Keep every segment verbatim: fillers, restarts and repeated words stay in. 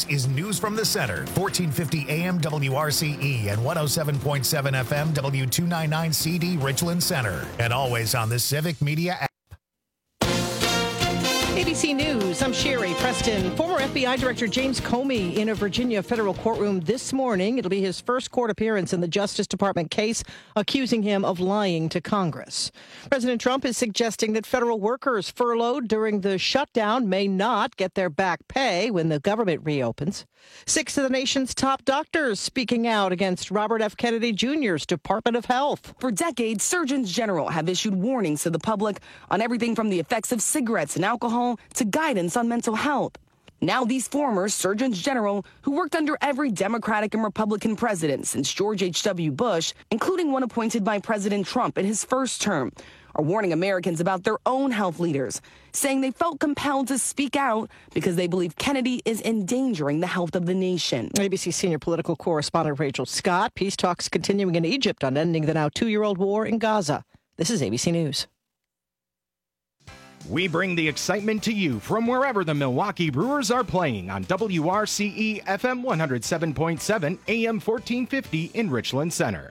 This is News from the Center, fourteen fifty A M W R C E and one oh seven point seven F M W two ninety-nine C D Richland Center. And always on the Civic Media app. A B C News, I'm Sherry Preston. Former F B I Director James Comey in a Virginia federal courtroom this morning. It'll be his first court appearance in the Justice Department case accusing him of lying to Congress. President Trump is suggesting that federal workers furloughed during the shutdown may not get their back pay when the government reopens. Six of the nation's top doctors speaking out against Robert F. Kennedy Junior's Department of Health. For decades, surgeons general have issued warnings to the public on everything from the effects of cigarettes and alcohol to guidance on mental health. Now these former surgeons general, who worked under every Democratic and Republican president since George H W. Bush, including one appointed by President Trump in his first term, are warning Americans about their own health leaders, saying they felt compelled to speak out because they believe Kennedy is endangering the health of the nation. A B C senior political correspondent Rachel Scott. Peace talks continuing in Egypt on ending the now two-year-old war in Gaza. This is A B C News. We bring the excitement to you from wherever the Milwaukee Brewers are playing on W R C E F M one oh seven point seven A M fourteen fifty in Richland Center.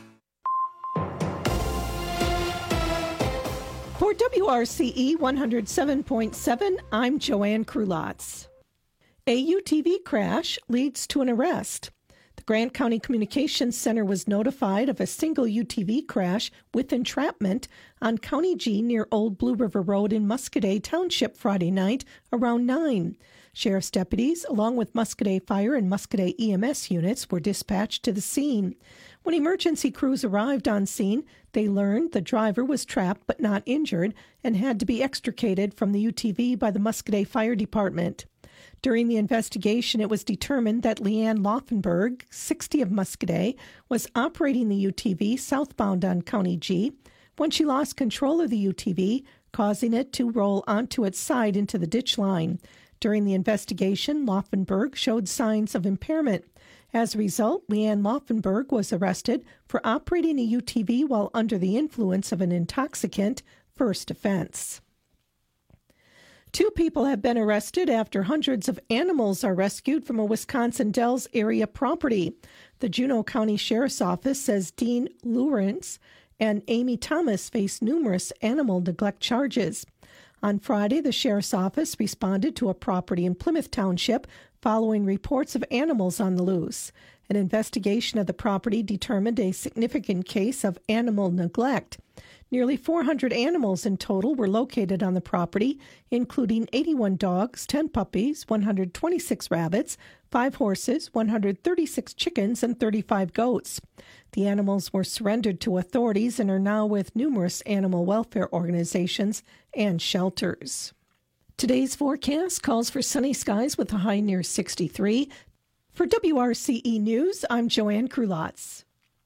For W R C E one oh seven point seven, I'm Joanne Krulotz. A U T V crash leads to an arrest. The Grant County Communications Center was notified of a single U T V crash with entrapment on County G near Old Blue River Road in Muscoda Township Friday night around nine. Sheriff's deputies, along with Muscoda Fire and Muscoda E M S units, were dispatched to the scene. When emergency crews arrived on scene, they learned the driver was trapped but not injured and had to be extricated from the U T V by the Muscoda Fire Department. During the investigation, it was determined that Leanne Laufenberg, sixty of Muscoda, was operating the U T V southbound on County G when she lost control of the U T V, causing it to roll onto its side into the ditch line. During the investigation, Laufenberg showed signs of impairment. As a result, Leanne Laufenberg was arrested for operating a U T V while under the influence of an intoxicant, first offense. Two people have been arrested after hundreds of animals are rescued from a Wisconsin Dells area property. The Juneau County Sheriff's Office says Dean Lawrence and Amy Thomas face numerous animal neglect charges. On Friday, the Sheriff's Office responded to a property in Plymouth Township following reports of animals on the loose. An investigation of the property determined a significant case of animal neglect. Nearly four hundred animals in total were located on the property, including eighty-one dogs, ten puppies, one hundred twenty-six rabbits, five horses, one hundred thirty-six chickens, and thirty-five goats. The animals were surrendered to authorities and are now with numerous animal welfare organizations and shelters. Today's forecast calls for sunny skies with a high near sixty-three. For W R C E News, I'm Joanne Krulotz.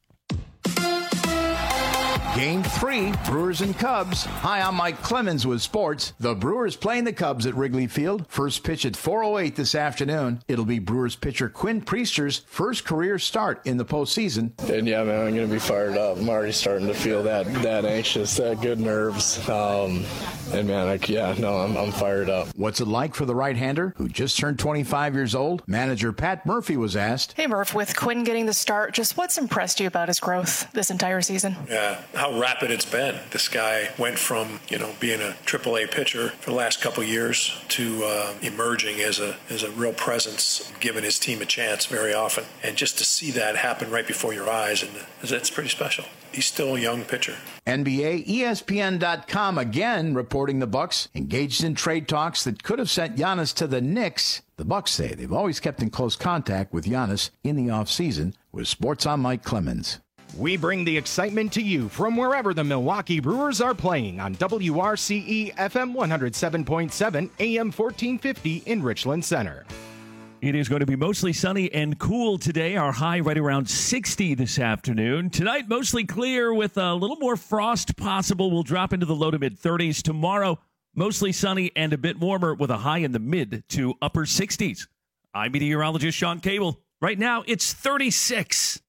Game three, Brewers and Cubs. Hi, I'm Mike Clemens with sports. The Brewers playing the Cubs at Wrigley Field. First pitch at four oh eight this afternoon. It'll be Brewers pitcher Quinn Priester's first career start in the postseason. And yeah, man, I'm going to be fired up. I'm already starting to feel that that anxious, that good nerves. Um, and man, I, yeah, no, I'm, I'm fired up. What's it like for the right-hander who just turned twenty-five years old? Manager Pat Murphy was asked. Hey, Murph, with Quinn getting the start, just what's impressed you about his growth this entire season? Yeah, how rapid it's been. This guy went from, you know, being a triple A pitcher for the last couple of years to uh, emerging as a as a real presence, giving his team a chance very often. And just to see that happen right before your eyes, and it's pretty special. He's still a young pitcher. N B A E S P N dot com again reporting the Bucks engaged in trade talks that could have sent Giannis to the Knicks. The Bucks say they've always kept in close contact with Giannis in the offseason. With Sports, I'm Mike Clemens. We bring the excitement to you from wherever the Milwaukee Brewers are playing on W R C E F M one oh seven point seven A M fourteen fifty in Richland Center. It is going to be mostly sunny and cool today. Our high right around sixty this afternoon. Tonight, mostly clear with a little more frost possible. We'll drop into the low to mid-thirties. Tomorrow, mostly sunny and a bit warmer with a high in the mid to upper sixties. I'm meteorologist Sean Cable. Right now, it's thirty-six.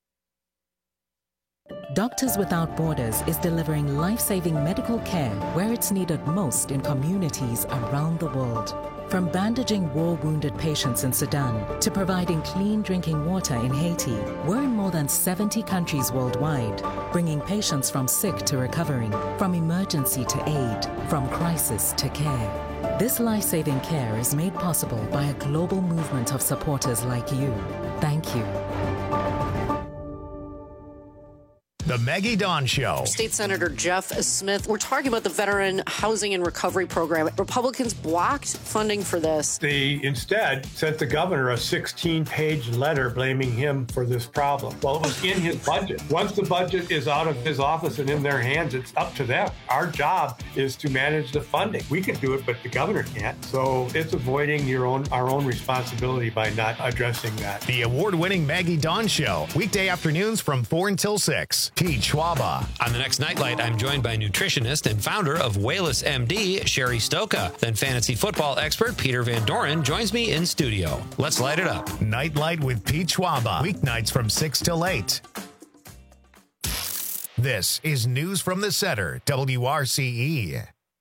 Doctors Without Borders is delivering life-saving medical care where it's needed most in communities around the world. From bandaging war-wounded patients in Sudan to providing clean drinking water in Haiti, we're in more than seventy countries worldwide, bringing patients from sick to recovering, from emergency to aid, from crisis to care. This life-saving care is made possible by a global movement of supporters like you. Thank you. The Maggie Dawn Show. State Senator Jeff Smith, we're talking about the Veteran Housing and Recovery Program. Republicans blocked funding for this. They instead sent the governor a sixteen-page letter blaming him for this problem. Well, it was in his budget. Once the budget is out of his office and in their hands, it's up to them. Our job is to manage the funding. We can do it, but the governor can't. So it's avoiding your own our own responsibility by not addressing that. The award-winning Maggie Dawn Show. Weekday afternoons from four until six. Pete Schwaba. On the next Nightlight, I'm joined by nutritionist and founder of Wayless M D, Sherry Stoka. Then fantasy football expert Peter Van Doren joins me in studio. Let's light it up. Nightlight with Pete Schwaba. Weeknights from six till eight. This is News from the Center, W R C E.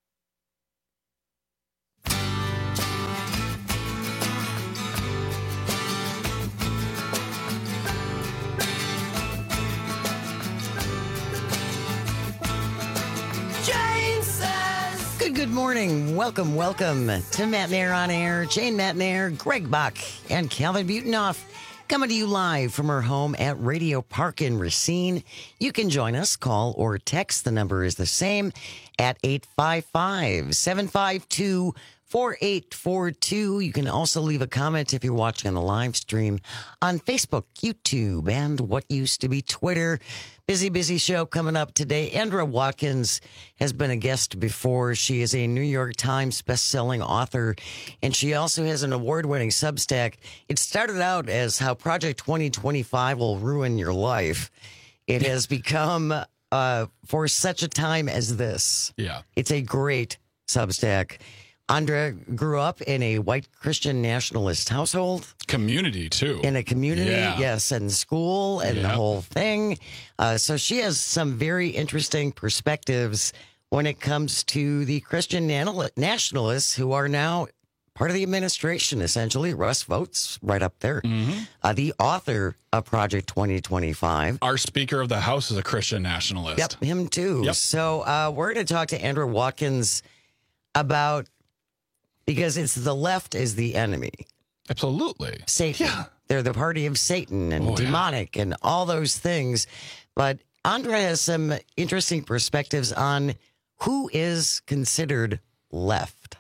Good, good morning. Welcome, welcome to Matt Nair on Air. Jane Matt Nair, Greg Buck, and Calvin Butenoff coming to you live from our home at Radio Park in Racine. You can join us, call or text. The number is the same at eight five five, seven five two, four eight four two. You can also leave a comment if you're watching on the live stream on Facebook, YouTube, and what used to be Twitter. Busy, busy show coming up today. Andra Watkins has been a guest before. She is a New York Times best-selling author, and she also has an award-winning Substack. It started out as How Project twenty twenty-five Will Ruin Your Life. It has become uh, For Such a Time as This. Yeah. It's a great Substack. Andra grew up in a white Christian nationalist household. Community, too. In a community, yeah. yes, and school and yep. the whole thing. Uh, so she has some very interesting perspectives when it comes to the Christian nationalists who are now part of the administration, essentially. Russ Votes right up there. Mm-hmm. Uh, the author of Project twenty twenty-five. Our Speaker of the House is a Christian nationalist. Yep, him too. Yep. So uh, we're going to talk to Andra Watkins about... Because it's the left is the enemy. Absolutely. Satan. Yeah. They're the party of Satan and oh, demonic yeah. and all those things. But Andra has some interesting perspectives on who is considered left.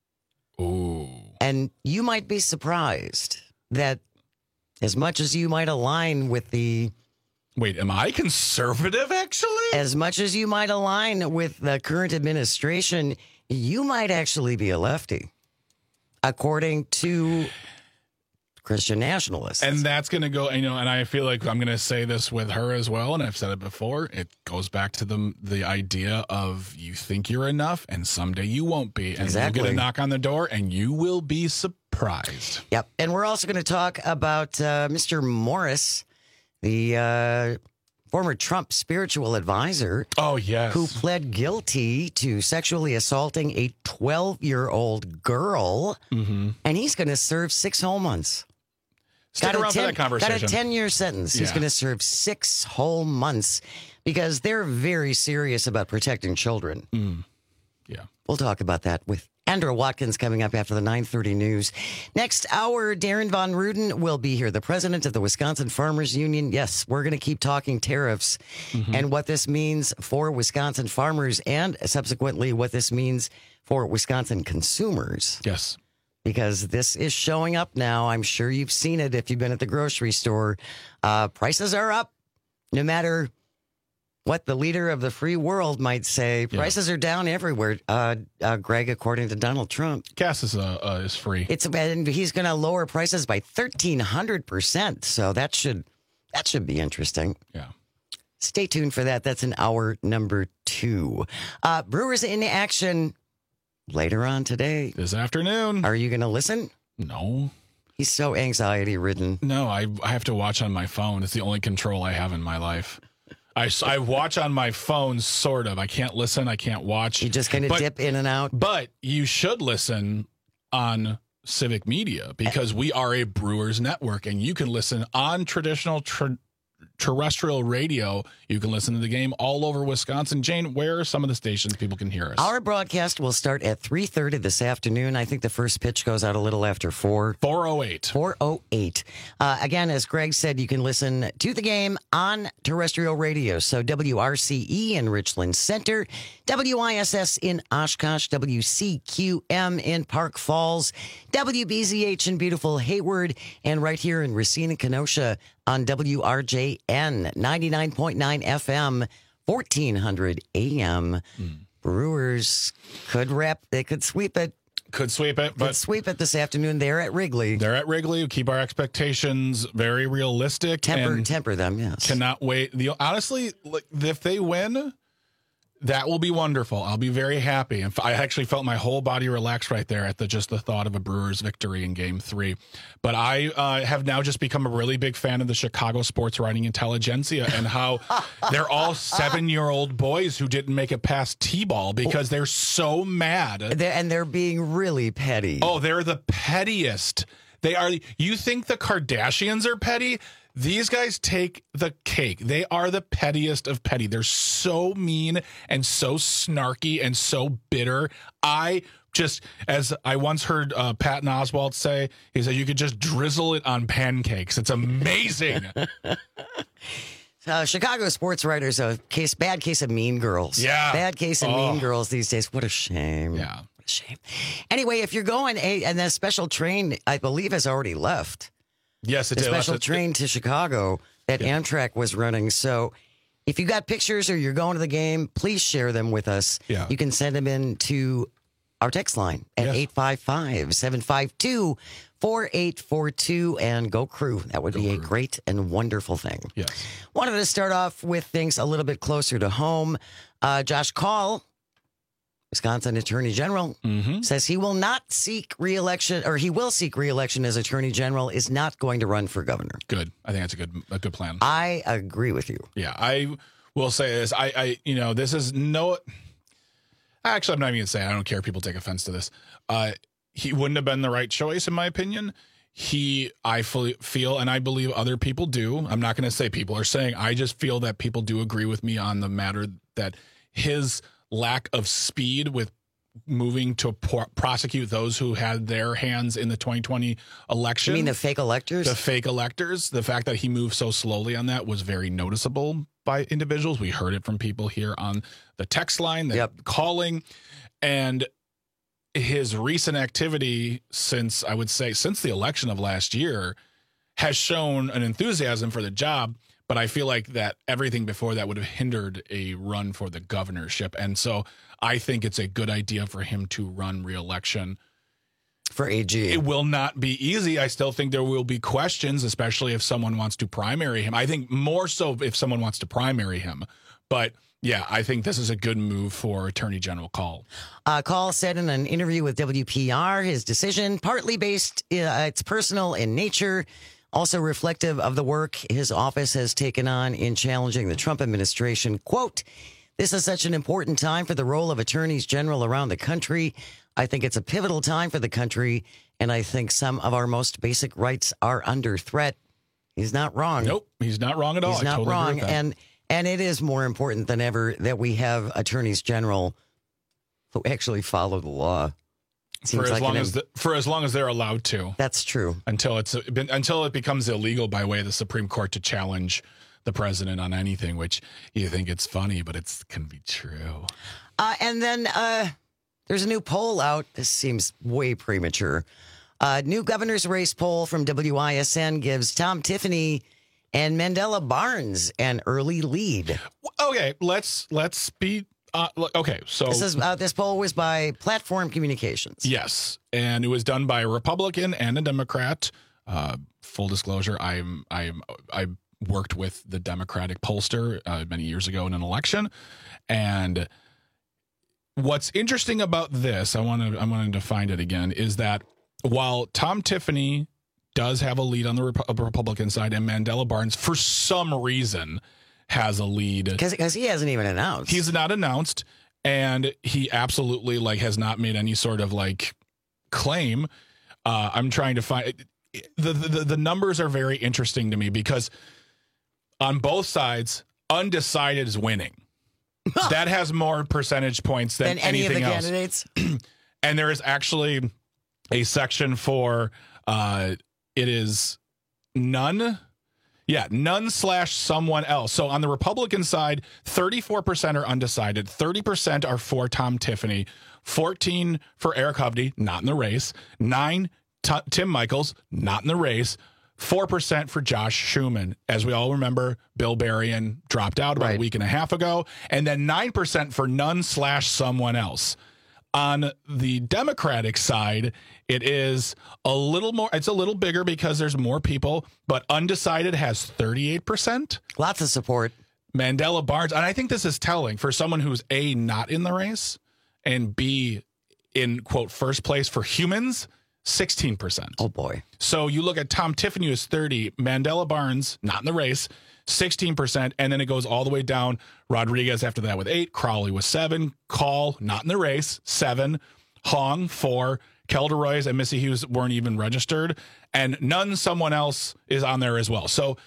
Ooh. And you might be surprised that as much as you might align with the... Wait, am I conservative, actually? As much as you might align with the current administration, you might actually be a lefty. According to Christian nationalists. And that's going to go, you know, and I feel like I'm going to say this with her as well, and I've said it before. It goes back to the the idea of you think you're enough, and someday you won't be. And exactly. you'll get a knock on the door, and you will be surprised. Yep. And we're also going to talk about uh, Mister Morris, the uh, former Trump spiritual advisor. Oh, yes. Who pled guilty to sexually assaulting a twelve-year-old girl. Mm-hmm. And he's going to serve six whole months. Stick got around ten, for that conversation. Got a ten-year sentence. Yeah. He's going to serve six whole months because they're very serious about protecting children. Mm. Yeah. We'll talk about that with Andra Watkins coming up after the nine thirty news. Next hour, Darren Von Ruden will be here, the president of the Wisconsin Farmers Union. Yes, we're going to keep talking tariffs mm-hmm. and what this means for Wisconsin farmers and subsequently what this means for Wisconsin consumers. Yes. Because this is showing up now. I'm sure you've seen it if you've been at the grocery store. Uh, prices are up no matter what the leader of the free world might say. Prices yeah. are down everywhere, uh, uh, Greg, according to Donald Trump. Gas is uh, uh, is free. It's and he's going to lower prices by thirteen hundred percent. So that should that should be interesting. Yeah. Stay tuned for that. That's an hour number two. Uh, Brewers in action later on today. This afternoon. Are you going to listen? No. He's so anxiety ridden. No, I I have to watch on my phone. It's the only control I have in my life. I, I watch on my phone, sort of. I can't listen. I can't watch. You just kind of dip in and out. But you should listen on Civic Media because we are a Brewers network, and you can listen on traditional tra- terrestrial radio. You can listen to the game all over Wisconsin. Jane, where are some of the stations people can hear us? Our broadcast will start at three thirty this afternoon. I think the first pitch goes out a little after four. four oh eight. four oh eight. Uh, again, as Greg said, you can listen to the game on terrestrial radio. So W R C E in Richland Center, W I S S in Oshkosh, W C Q M in Park Falls, W B Z H in beautiful Hayward, and right here in Racine, Kenosha on W R J N, ninety-nine point nine F M, fourteen hundred A M. Mm. Brewers could wrap, they could sweep it. Could sweep it, but could sweep it this afternoon. They're at Wrigley. They're at Wrigley. Keep our expectations very realistic. Temper, and temper them, yes. Cannot wait. The honestly, like, if they win, that will be wonderful. I'll be very happy. And I actually felt my whole body relax right there at the just the thought of a Brewers victory in Game Three. But I uh, have now just become a really big fan of the Chicago sports writing intelligentsia and how they're all seven-year-old boys who didn't make it past T-ball because they're so mad. They're, and they're being really petty. Oh, they're the pettiest. They are. You think the Kardashians are petty? These guys take the cake. They are the pettiest of petty. They're so mean and so snarky and so bitter. I just, as I once heard uh, Patton Oswalt say, he said, you could just drizzle it on pancakes. It's amazing. Uh, Chicago sports writers, a case, bad case of mean girls. Yeah. Bad case of Oh. mean girls these days. What a shame. Yeah. What a shame. Anyway, if you're going, a, and that special train, I believe, has already left. Yes, it the did. special It- train to Chicago that Yeah. Amtrak was running. So if you got pictures or you're going to the game, please share them with us. Yeah. You can send them in to our text line at Yes. eight five five, seven five two, four eight four two and go Crew. That would be a great and wonderful thing. Yes. Wanted to start off with things a little bit closer to home. Uh, Josh Kaul, Wisconsin Attorney General, Mm-hmm. says he will not seek reelection, or he will seek reelection as Attorney General, is not going to run for governor. Good. I think that's a good a good plan. I agree with you. Yeah, I will say this. I, I, you know, this is no. Actually, I'm not even gonna say. I don't care if people take offense to this. Uh, he wouldn't have been the right choice, in my opinion. He, I fully feel, and I believe other people do. I'm not going to say people are saying. I just feel that people do agree with me on the matter that his lack of speed with moving to pro- prosecute those who had their hands in the twenty twenty election. You mean the fake electors? The fake electors. The fact that he moved so slowly on that was very noticeable by individuals. We heard it from people here on the text line that Yep. calling. And his recent activity since, I would say, since the election of last year has shown an enthusiasm for the job. But I feel like that everything before that would have hindered a run for the governorship. And so I think it's a good idea for him to run re-election. For A G. It will not be easy. I still think there will be questions, especially if someone wants to primary him. I think more so if someone wants to primary him. But yeah, I think this is a good move for Attorney General Kaul. Uh, Kaul said in an interview with W P R, his decision, partly based, uh, it's personal in nature, also reflective of the work his office has taken on in challenging the Trump administration. Quote, this is such an important time for the role of attorneys general around the country. I think it's a pivotal time for the country, and I think some of our most basic rights are under threat. He's not wrong. Nope, he's not wrong at all. He's I not totally agree wrong. with that. And and it is more important than ever that we have attorneys general who actually follow the law. For as like long an- as the, for as long as they're allowed to. That's true. Until it's been until it becomes illegal by way of the Supreme Court to challenge the president on anything, which you think it's funny, but it's can be true. Uh, and then uh, there's a new poll out. This seems way premature. Uh, new governor's race poll from W I S N gives Tom Tiffany and Mandela Barnes an early lead. Okay, let's let's be uh, okay. So This is uh, this poll was by Platform Communications. yes, and it was done by a Republican and a Democrat. Uh, full disclosure, I'm I'm I worked with the Democratic pollster uh, many years ago in an election, and what's interesting about this, I want to I wanted to find it again, is that while Tom Tiffany does have a lead on the Rep- Republican side, and Mandela Barnes, for some reason, has a lead because he hasn't even announced. He's not announced, and he absolutely like has not made any sort of like claim. Uh, I'm trying to find the, the the numbers are very interesting to me because on both sides, undecided is winning. That has more percentage points than, than any of the else. candidates. And there is actually a section for uh, it is none. Yeah, none slash someone else. So on the Republican side, thirty-four percent are undecided, thirty percent are for Tom Tiffany, fourteen for Eric Hovde, not in the race, nine T- Tim Michels, not in the race, four percent for Josh Schumann. As we all remember, Bill Berrien dropped out about right. a week and a half ago, and then nine percent for none slash someone else. On the Democratic side, it is a little more, it's a little bigger because there's more people, but undecided has thirty-eight percent. Lots of support. Mandela Barnes, and I think this is telling for someone who's A, not in the race, and B, in, quote, first place for humans, sixteen percent. Oh, boy. So you look at Tom Tiffany is thirty, Mandela Barnes, not in the race, sixteen percent, and then it goes all the way down. Rodriguez after that with eight, Crowley with seven, Call, not in the race, seven, Hong, four, Kelderoys and Missy Hughes weren't even registered, and none someone else is on there as well. So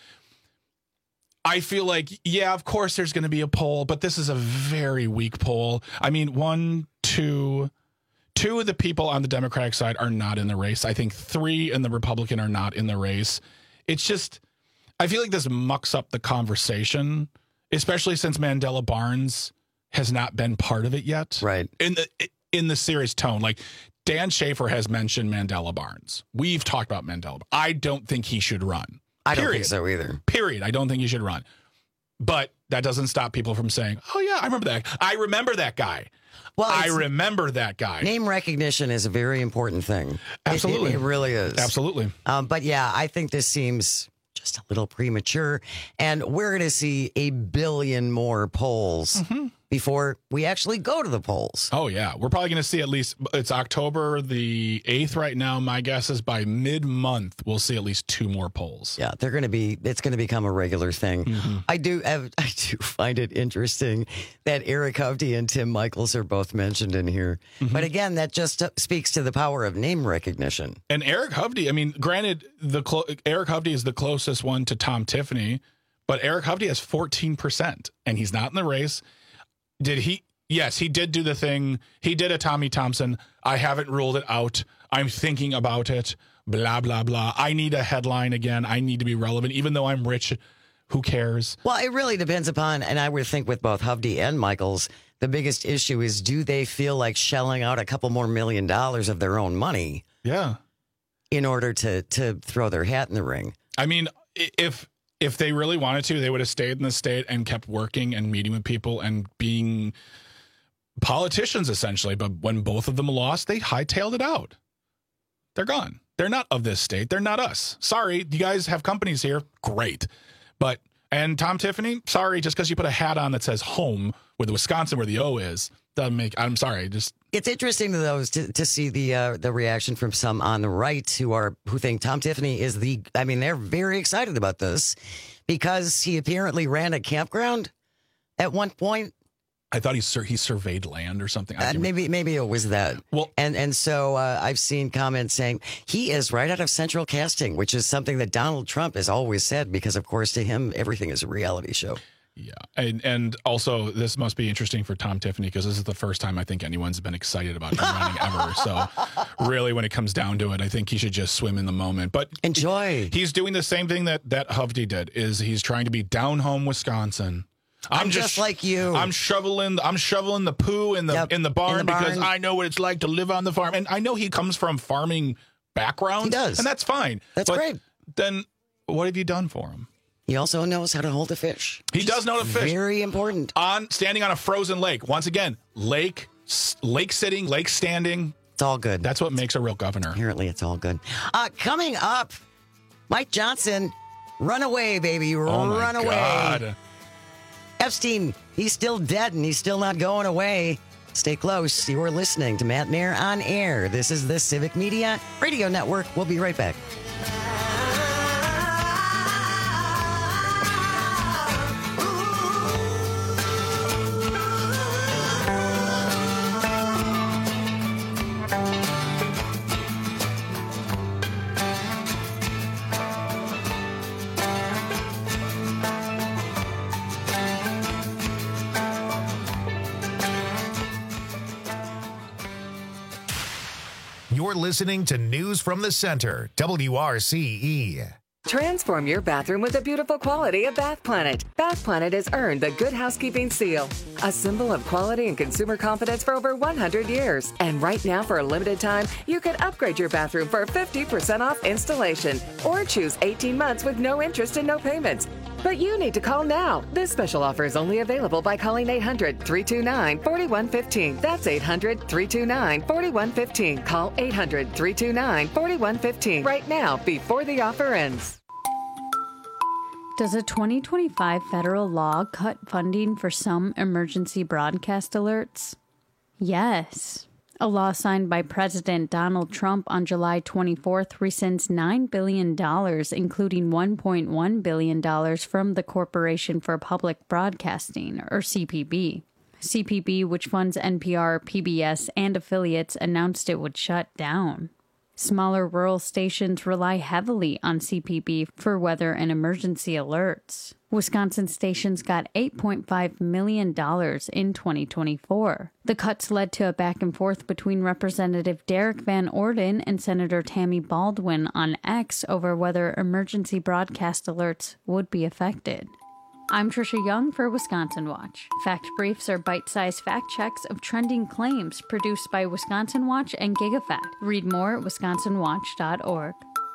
I feel like, yeah, of course there's going to be a poll, but this is a very weak poll. I mean, one, two, two of the people on the Democratic side are not in the race. I think three in the Republican are not in the race. It's just, I feel like this mucks up the conversation, especially since Mandela Barnes has not been part of it yet. Right. In the in the serious tone, like Dan Schaefer has mentioned Mandela Barnes. We've talked about Mandela. I don't think he should run. I Period. don't think so either. Period. I don't think he should run. But that doesn't stop people from saying, "Oh yeah, I remember that. I remember that guy." Well, I remember that guy. Name recognition is a very important thing. Absolutely. It, it, it really is. Absolutely. Um, but yeah, I think this seems just a little premature. And we're going to see a billion more polls mm-hmm. before we actually go to the polls. Oh, yeah. We're probably going to see at least, it's October the eighth right now. My guess is by mid-month, we'll see at least two more polls. Yeah, they're going to be, it's going to become a regular thing. Mm-hmm. I do have, I do find it interesting that Eric Hovde and Tim Michels are both mentioned in here. Mm-hmm. But again, that just speaks to the power of name recognition. And Eric Hovde, I mean, granted, the clo- Eric Hovde is the closest one to Tom Tiffany, but Eric Hovde has fourteen percent, and he's not in the race. Did he? Yes, he did do the thing. He did a Tommy Thompson. I haven't ruled it out. I'm thinking about it. Blah, blah, blah. I need a headline again. I need to be relevant. Even though I'm rich, who cares? Well, it really depends upon, and I would think with both Hovde and Michels, the biggest issue is, do they feel like shelling out a couple more million dollars of their own money? Yeah. In order to to throw their hat in the ring. I mean, if if they really wanted to, they would have stayed in the state and kept working and meeting with people and being politicians, essentially. But when both of them lost, they hightailed it out. They're gone. They're not of this state. They're not us. Sorry, you guys have companies here. Great. But, and Tom Tiffany, sorry, just because you put a hat on that says home with Wisconsin where the O is, doesn't make, I'm sorry, just. It's interesting, though, to, to see the uh, the reaction from some on the right who are who think Tom Tiffany is the, I mean, they're very excited about this because he apparently ran a campground at one point. I thought he sur- he surveyed land or something. Uh, maybe maybe it was that. Well, and and so uh, I've seen comments saying he is right out of Central Casting, which is something that Donald Trump has always said because, of course, to him everything is a reality show. Yeah, and and also this must be interesting for Tom Tiffany because this is the first time I think anyone's been excited about him running ever. So really, when it comes down to it, I think he should just swim in the moment. But enjoy. He's doing the same thing that that Hovde did. Is he's trying to be down home Wisconsin. I'm, I'm just, just like you. I'm shoveling. I'm shoveling the poo in the yep, in the barn in the because barn. I know what it's like to live on the farm, and I know he comes from farming background. He does, and that's fine. That's but great. Then what have you done for him? He also knows how to hold a fish. He does know how to fish. Very important. On standing on a frozen lake. Once again, lake, lake sitting, lake standing. It's all good. That's what makes a real governor. Apparently, it's all good. Uh, coming up, Mike Johnson, run away, baby, oh run my away. God. Epstein, he's still dead and he's still not going away. Stay close. You are listening to Matt Nair on Air. This is the Civic Media Radio Network. We'll be right back. You're listening to News from the Center, W R C E. Transform your bathroom with the beautiful quality of Bath Planet. Bath Planet has earned the Good Housekeeping seal, a symbol of quality and consumer confidence for over one hundred years. And right now, for a limited time, you can upgrade your bathroom for fifty percent off installation or choose eighteen months with no interest and no payments. But you need to call now. This special offer is only available by calling eight hundred, three two nine, four one one five. That's eight hundred, three two nine, four one one five. Call eight hundred, three two nine, four one one five right now before the offer ends. Does a twenty twenty-five federal law cut funding for some emergency broadcast alerts? Yes. A law signed by President Donald Trump on July twenty-fourth rescinds nine billion dollars, including one point one billion dollars from the Corporation for Public Broadcasting, or C P B. C P B, which funds N P R, P B S, and affiliates, announced it would shut down. Smaller rural stations rely heavily on C P B for weather and emergency alerts. Wisconsin stations got eight point five million dollars in twenty twenty-four. The cuts led to a back and forth between Representative Derek Van Orden and Senator Tammy Baldwin on X over whether emergency broadcast alerts would be affected. I'm Trisha Young for Wisconsin Watch. Fact Briefs are bite-sized fact checks of trending claims produced by Wisconsin Watch and GigaFact. Read more at wisconsin watch dot org.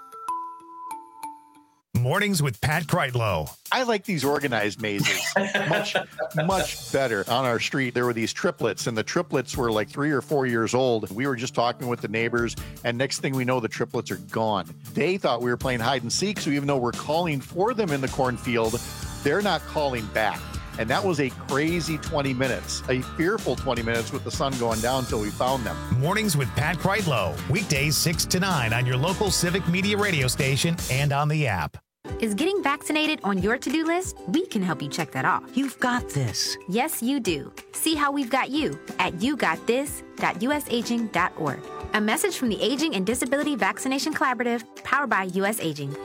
Mornings with Pat Kreitlow. I like these organized mazes much, much better. On our street, there were these triplets, and the triplets were like three or four years old. We were just talking with the neighbors, and next thing we know, the triplets are gone. They thought we were playing hide and seek, so even though we're calling for them in the cornfield, they're not calling back. And that was a crazy twenty minutes, a fearful twenty minutes with the sun going down until we found them. Mornings with Pat Kreitlow. Weekdays six to nine on your local Civic Media radio station and on the app. Is getting vaccinated on your to-do list? We can help you check that off. You've got this. Yes, you do. See how we've got you at you got this dot u s aging dot org. A message from the Aging and Disability Vaccination Collaborative, powered by U S Aging.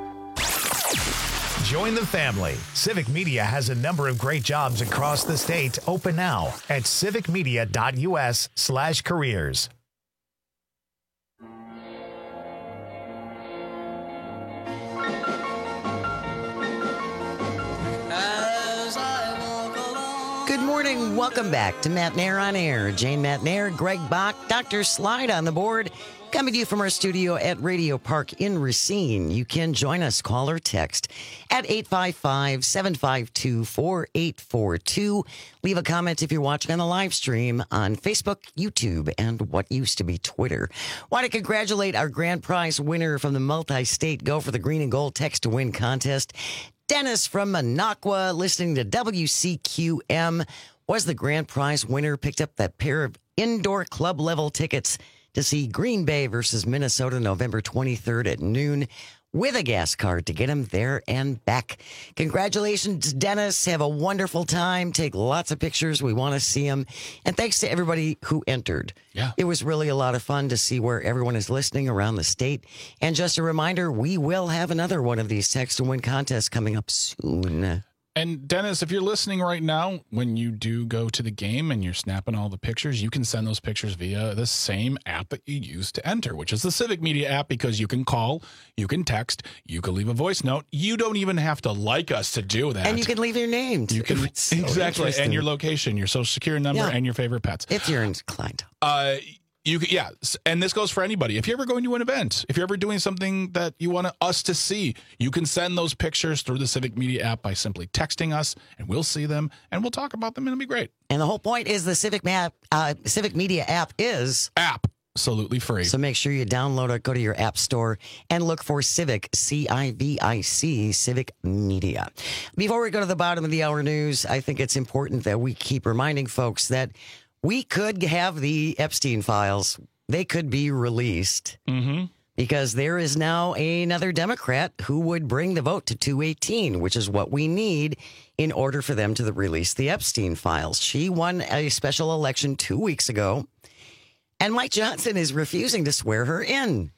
Join the family. Civic Media has a number of great jobs across the state open now at civic media dot u s slash careers. Good morning. Welcome back to Matt Nair on Air. Jane Matt Nair, Greg Bach, Doctor Slide on the board. Coming to you from our studio at Radio Park in Racine. You can join us, call or text at eight five five, seven five two, four eight four two. Leave a comment if you're watching on the live stream on Facebook, YouTube, and what used to be Twitter. Want to congratulate our grand prize winner from the multi-state Go for the Green and Gold Text to Win contest. Dennis from Minocqua, listening to W C Q M, was the grand prize winner, picked up that pair of indoor club level tickets to see Green Bay versus Minnesota November twenty-third at noon with a gas card to get him there and back. Congratulations, Dennis. Have a wonderful time. Take lots of pictures. We want to see them. And thanks to everybody who entered. Yeah. It was really a lot of fun to see where everyone is listening around the state. And just a reminder, we will have another one of these text to win contests coming up soon. And Dennis, if you're listening right now, when you do go to the game and you're snapping all the pictures, you can send those pictures via the same app that you use to enter, which is the Civic Media app, because you can call, you can text, you can leave a voice note. You don't even have to like us to do that. And you can leave your name. You can, so exactly. And your location, your social security number, Yeah. and your favorite pets. If you're inclined. Uh, You could, yeah, and this goes for anybody. If you're ever going to an event, if you're ever doing something that you want us to see, you can send those pictures through the Civic Media app by simply texting us, and we'll see them, and we'll talk about them, and it'll be great. And the whole point is the Civic Map, uh, Civic Media app is app absolutely free. So make sure you download it, go to your app store, and look for Civic, C I V I C, Civic Media. Before we go to the bottom of the hour news, I think it's important that we keep reminding folks that we could have the Epstein files. They could be released mm-hmm. because there is now another Democrat who would bring the vote to two eighteen, which is what we need in order for them to release the Epstein files. She won a special election two weeks ago, and Mike Johnson is refusing to swear her in.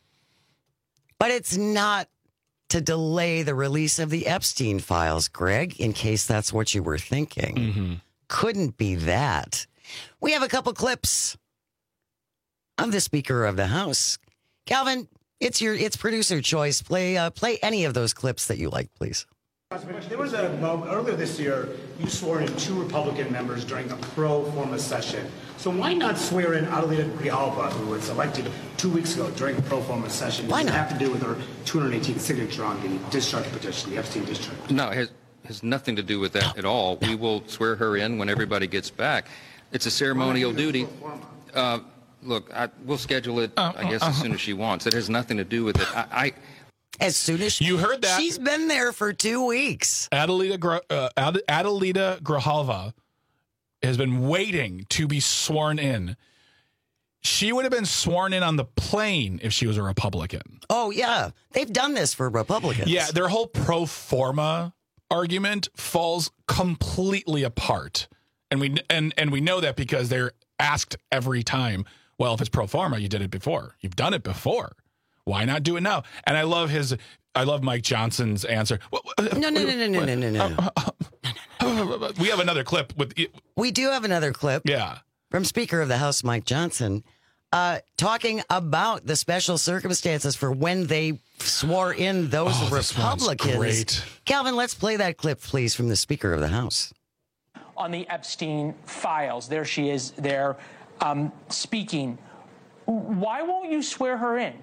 But it's not to delay the release of the Epstein files, Greg, in case that's what you were thinking. Mm-hmm. Couldn't be that. We have a couple clips of the Speaker of the House. Calvin, it's your it's producer choice. Play uh, play any of those clips that you like, please. There was a moment earlier this year, you swore in two Republican members during a pro forma session. So why not swear in Adelita Grijalva, who was elected two weeks ago during a pro forma session? Why not? It have to do with her two hundred eighteenth signature on the discharge petition, the Epstein discharge. No, it has, has nothing to do with that at all. We will swear her in when everybody gets back. It's a ceremonial duty. Uh, look, I, we'll schedule it, uh, I guess, uh, as soon as she wants. It has nothing to do with it. I... I As soon as she, you heard that, she's been there for two weeks. Adelita, uh, Adelita Grijalva has been waiting to be sworn in. She would have been sworn in on the plane if she was a Republican. Oh yeah, they've done this for Republicans. Yeah, their whole pro forma argument falls completely apart, and we and and we know that because they're asked every time. Well, if it's pro forma, you did it before. You've done it before. Why not do it now? And I love his, I love Mike Johnson's answer. No, no, no, no, no, no, no, no. We have another clip with. We do have another clip. Yeah. From Speaker of the House, Mike Johnson, uh, talking about the special circumstances for when they swore in those oh, Republicans. Great. Calvin, let's play that clip, please, from the Speaker of the House. On the Epstein files, there she is there um, speaking. Why won't you swear her in?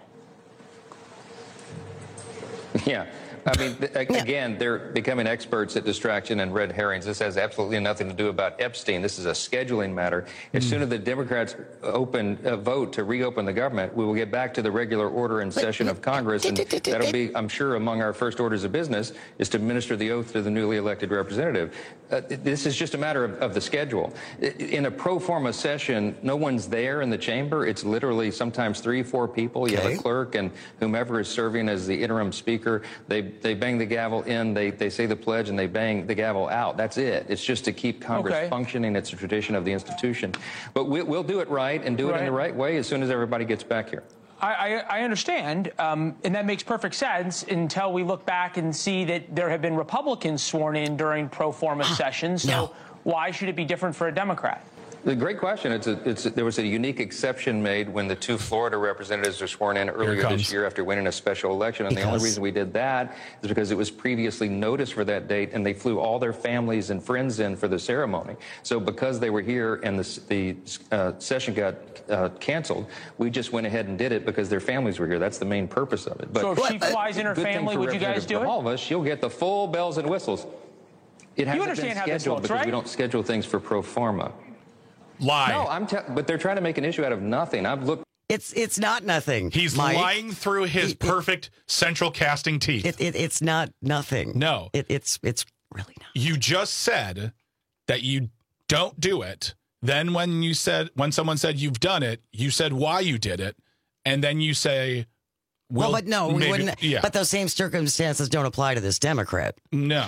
Yeah. I mean, th- again, they're becoming experts at distraction and red herrings. This has absolutely nothing to do about Epstein. This is a scheduling matter. As mm. soon as the Democrats open a vote to reopen the government, we will get back to the regular order and session of Congress, and that'll be, I'm sure, among our first orders of business is to administer the oath to the newly elected representative. Uh, this is just a matter of, of the schedule. In a pro forma session, no one's there in the chamber. It's literally sometimes three, four people. Okay. You have a clerk and whomever is serving as the interim speaker. They They bang the gavel in, they, they say the pledge, and they bang the gavel out. That's it. It's just to keep Congress okay. functioning. It's a tradition of the institution. But we, we'll do it right and do right. it in the right way as soon as everybody gets back here. I, I, I understand, um, and that makes perfect sense until we look back and see that there have been Republicans sworn in during pro forma sessions. So no. why should it be different for a Democrat? A great question. It's a, it's a, there was a unique exception made when the two Florida representatives were sworn in earlier this year after winning a special election. And because. the only reason we did that is because it was previously noticed for that date, and they flew all their families and friends in for the ceremony. So because they were here and the, the uh, session got uh, canceled, we just went ahead and did it because their families were here. That's the main purpose of it. But so if she flies in her family, would you guys do it? All of us, she'll get the full bells and whistles. It hasn't you understand been how this scheduled works, because right? we don't schedule things for pro forma. Lie. No, I'm. Te- but they're trying to make an issue out of nothing. I've looked. It's it's not nothing. He's Mike. lying through his it, perfect it, central casting teeth. It, it, it's not nothing. No, it, it's it's really not. You just said that you don't do it. Then when you said when someone said you've done it, you said why you did it, and then you say, "Well, well but no, we maybe, wouldn't." Yeah. But those same circumstances don't apply to this Democrat. No.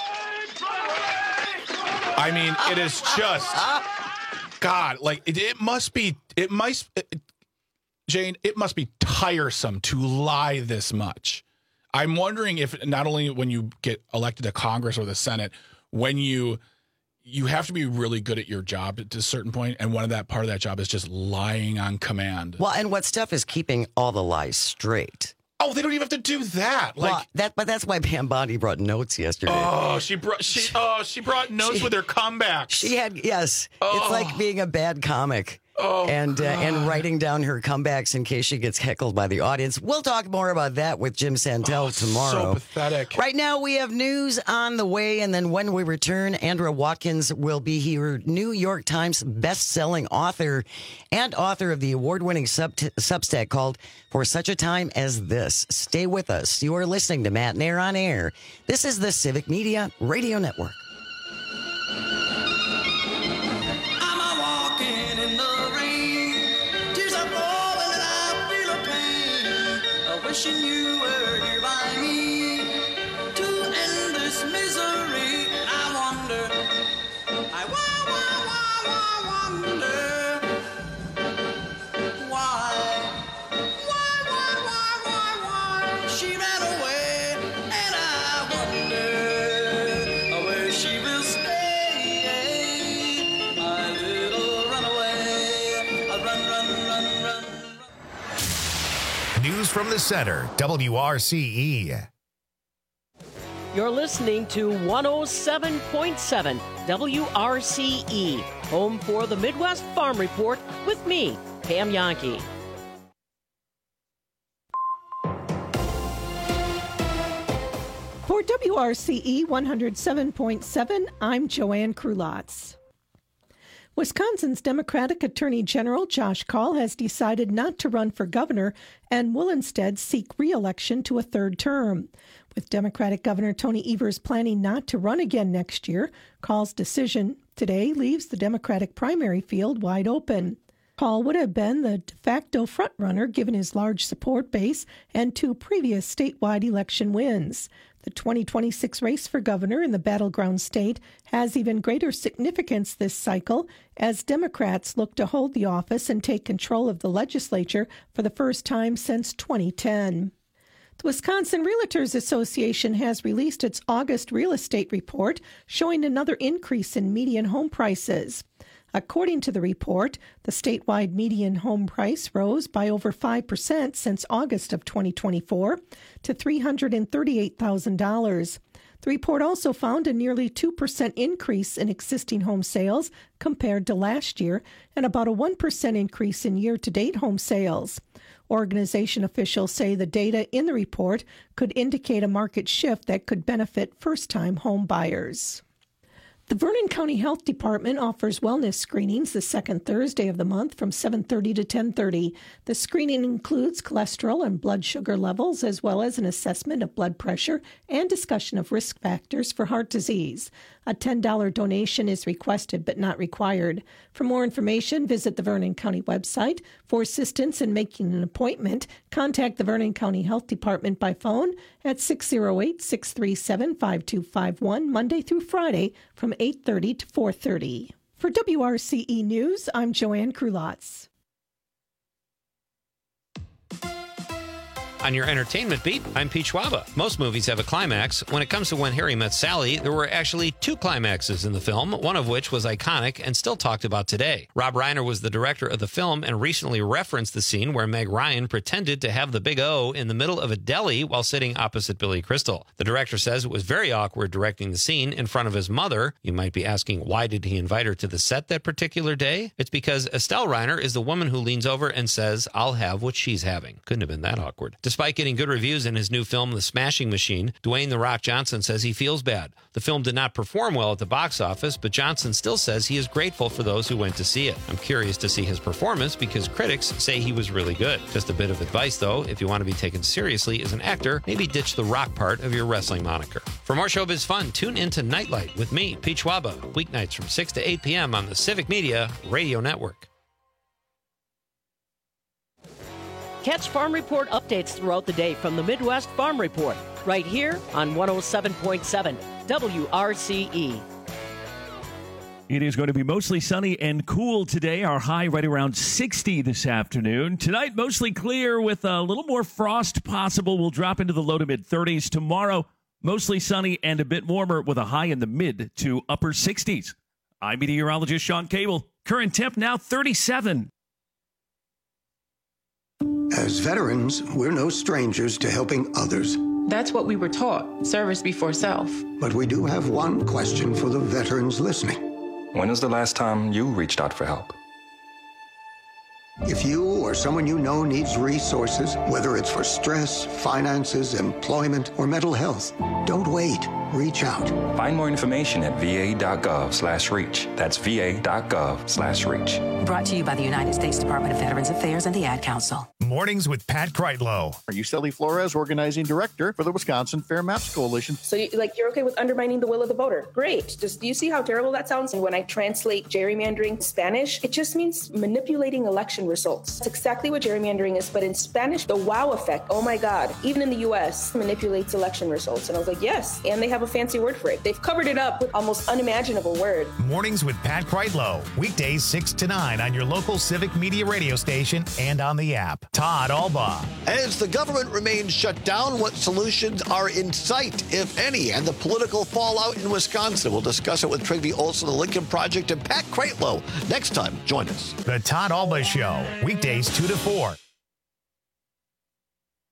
I mean, it is just. God, like it, it must be, it must, it, Jane, it must be tiresome to lie this much. I'm wondering if not only when you get elected to Congress or the Senate, when you, you have to be really good at your job at a certain point, and one of that part of that job is just lying on command. Well, and what stuff is keeping all the lies straight? Oh, they don't even have to do that. Like well, that, but that's why Pam Bondi brought notes yesterday. Oh, she brought she oh she brought notes she, with her comebacks. She had yes. Oh. It's like being a bad comic. Oh, and uh, and writing down her comebacks in case she gets heckled by the audience. We'll talk more about that with Jim Santel oh, tomorrow. So pathetic. Right now, we have news on the way, and then when we return, Andra Watkins will be here, New York Times best-selling author and author of the award-winning sub- Substack called For Such a Time as This. Stay with us. You are listening to Matt Nair on Air. This is the Civic Media Radio Network. Wishing you were here by me to end this misery. I wonder, I wa- wa- wa- wa- wonder why, why, why, why, why, why she ran away, and I wonder where she will stay. My little runaway, run, run, run, run. News from the Center, W R C E. You're listening to one oh seven point seven W R C E, home for the Midwest Farm Report with me, Pam Yankee. For W R C E one oh seven point seven, I'm Joanne Krulotz. Wisconsin's Democratic Attorney General Josh Kaul has decided not to run for governor and will instead seek re-election to a third term. With Democratic Governor Tony Evers planning not to run again next year, Kaul's decision today leaves the Democratic primary field wide open. Kaul would have been the de facto frontrunner given his large support base and two previous statewide election wins. The twenty twenty-six race for governor in the battleground state has even greater significance this cycle as Democrats look to hold the office and take control of the legislature for the first time since twenty ten. The Wisconsin Realtors Association has released its August real estate report showing another increase in median home prices. According to the report, the statewide median home price rose by over five percent since August of twenty twenty-four to three hundred thirty-eight thousand dollars. The report also found a nearly two percent increase in existing home sales compared to last year and about a one percent increase in year-to-date home sales. Organization officials say the data in the report could indicate a market shift that could benefit first-time home buyers. The Vernon County Health Department offers wellness screenings the second Thursday of the month from seven thirty to ten thirty. The screening includes cholesterol and blood sugar levels, as well as an assessment of blood pressure and discussion of risk factors for heart disease. A ten dollars donation is requested but not required. For more information, visit the Vernon County website. For assistance in making an appointment, contact the Vernon County Health Department by phone at six oh eight, six three seven, five two five one, Monday through Friday from eight thirty to four thirty. For W R C E News, I'm Joanne Krulotz. On your entertainment beat, I'm Pete Schwaba. Most movies have a climax. When it comes to When Harry Met Sally, there were actually two climaxes in the film, one of which was iconic and still talked about today. Rob Reiner was the director of the film and recently referenced the scene where Meg Ryan pretended to have the big O in the middle of a deli while sitting opposite Billy Crystal. The director says it was very awkward directing the scene in front of his mother. You might be asking, why did he invite her to the set that particular day? It's because Estelle Reiner is the woman who leans over and says, "I'll have what she's having." Couldn't have been that awkward. Despite getting good reviews in his new film, The Smashing Machine, Dwayne "The Rock" Johnson says he feels bad. The film did not perform well at the box office, but Johnson still says he is grateful for those who went to see it. I'm curious to see his performance because critics say he was really good. Just a bit of advice, though, if you want to be taken seriously as an actor, maybe ditch the rock part of your wrestling moniker. For more showbiz fun, tune in to Nightlight with me, Pete Schwaba, weeknights from six to eight p.m. on the Civic Media Radio Network. Catch Farm Report updates throughout the day from the Midwest Farm Report, right here on one oh seven point seven W R C E. It is going to be mostly sunny and cool today. Our high right around sixty this afternoon. Tonight, mostly clear with a little more frost possible. We'll drop into the low to mid thirties. Tomorrow, mostly sunny and a bit warmer with a high in the mid to upper sixties. I'm meteorologist Sean Cable. Current temp now thirty-seven. As veterans, we're no strangers to helping others. That's what we were taught, service before self. But we do have one question for the veterans listening. When was the last time you reached out for help? If you or someone you know needs resources, whether it's for stress, finances, employment, or mental health, don't wait. Reach out. Find more information at va.gov slash reach. That's va.gov slash reach. Brought to you by the United States Department of Veterans Affairs and the Ad Council. Mornings with Pat Kreitlow. Are you Uceli Flores, organizing director for the Wisconsin Fair Maps Coalition? So, you, like, you're okay with undermining the will of the voter? Great. Just, do you see how terrible that sounds? And when I translate gerrymandering Spanish, it just means manipulating election results. That's exactly what gerrymandering is, but in Spanish, the wow effect, oh my God, even in the U S, manipulates election results. And I was like, yes, and they have a fancy word for it. They've covered it up with almost unimaginable word. Mornings with Pat Kreitlow. Weekdays six to nine on your local Civic Media radio station and on the app. Todd Albaugh. As the government remains shut down, what solutions are in sight, if any, and the political fallout in Wisconsin? We'll discuss it with Trygve Olson, the Lincoln Project, and Pat Kreitlow. Next time, join us. The Todd Albaugh Show. Weekdays two to four.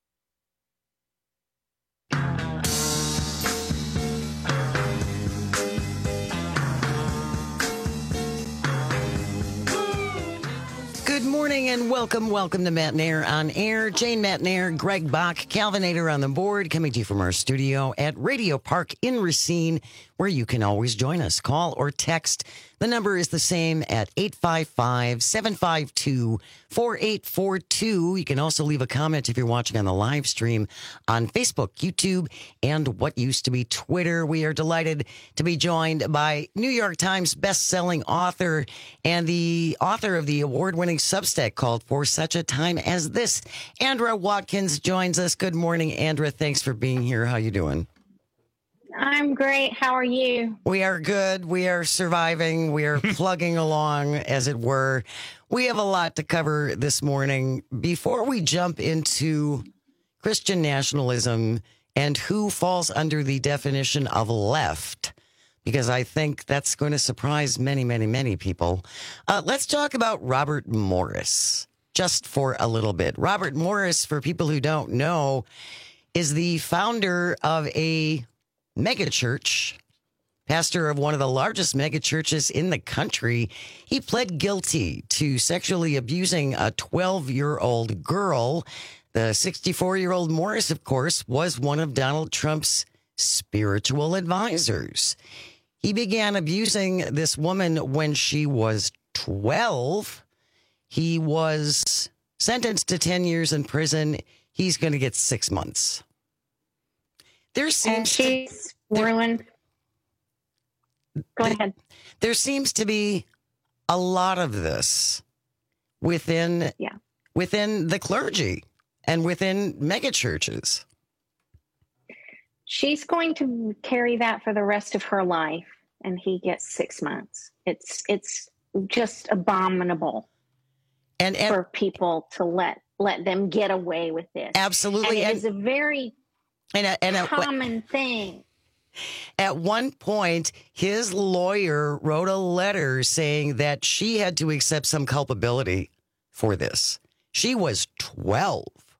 morning and welcome, welcome to Matt Nair on Air. Jane Matt Nair, Greg Bach, Calvinator on the board, coming to you from our studio at Radio Park in Racine, where you can always join us. Call or text. The number is the same at eight five five, seven five two, four eight four two. You can also leave a comment if you're watching on the live stream on Facebook, YouTube, and what used to be Twitter. We are delighted to be joined by New York Times best-selling author and the author of the award-winning Substack called For Such a Time as This. Andra Watkins joins us. Good morning, Andra. Thanks for being here. How you doing? I'm great. How are you? We are good. We are surviving. We are plugging along, as it were. We have a lot to cover this morning. Before we jump into Christian nationalism and who falls under the definition of left, because I think that's going to surprise many, many, many people, uh, let's talk about Robert Morris just for a little bit. Robert Morris, for people who don't know, is the founder of a megachurch, pastor of one of the largest megachurches in the country. He pled guilty to sexually abusing a twelve-year-old girl. The sixty-four-year-old Morris, of course, was one of Donald Trump's spiritual advisors. He began abusing this woman when she was twelve. He was sentenced to ten years in prison. He's going to get six months. There seems and she's whirling. Go ahead. There seems to be a lot of this within yeah. within the clergy and within megachurches. She's going to carry that for the rest of her life, and he gets six months. It's it's just abominable, and, and for people to let let them get away with this. Absolutely, and it and, is a very and, a, and a, common thing. At one point, his lawyer wrote a letter saying that she had to accept some culpability for this. She was twelve.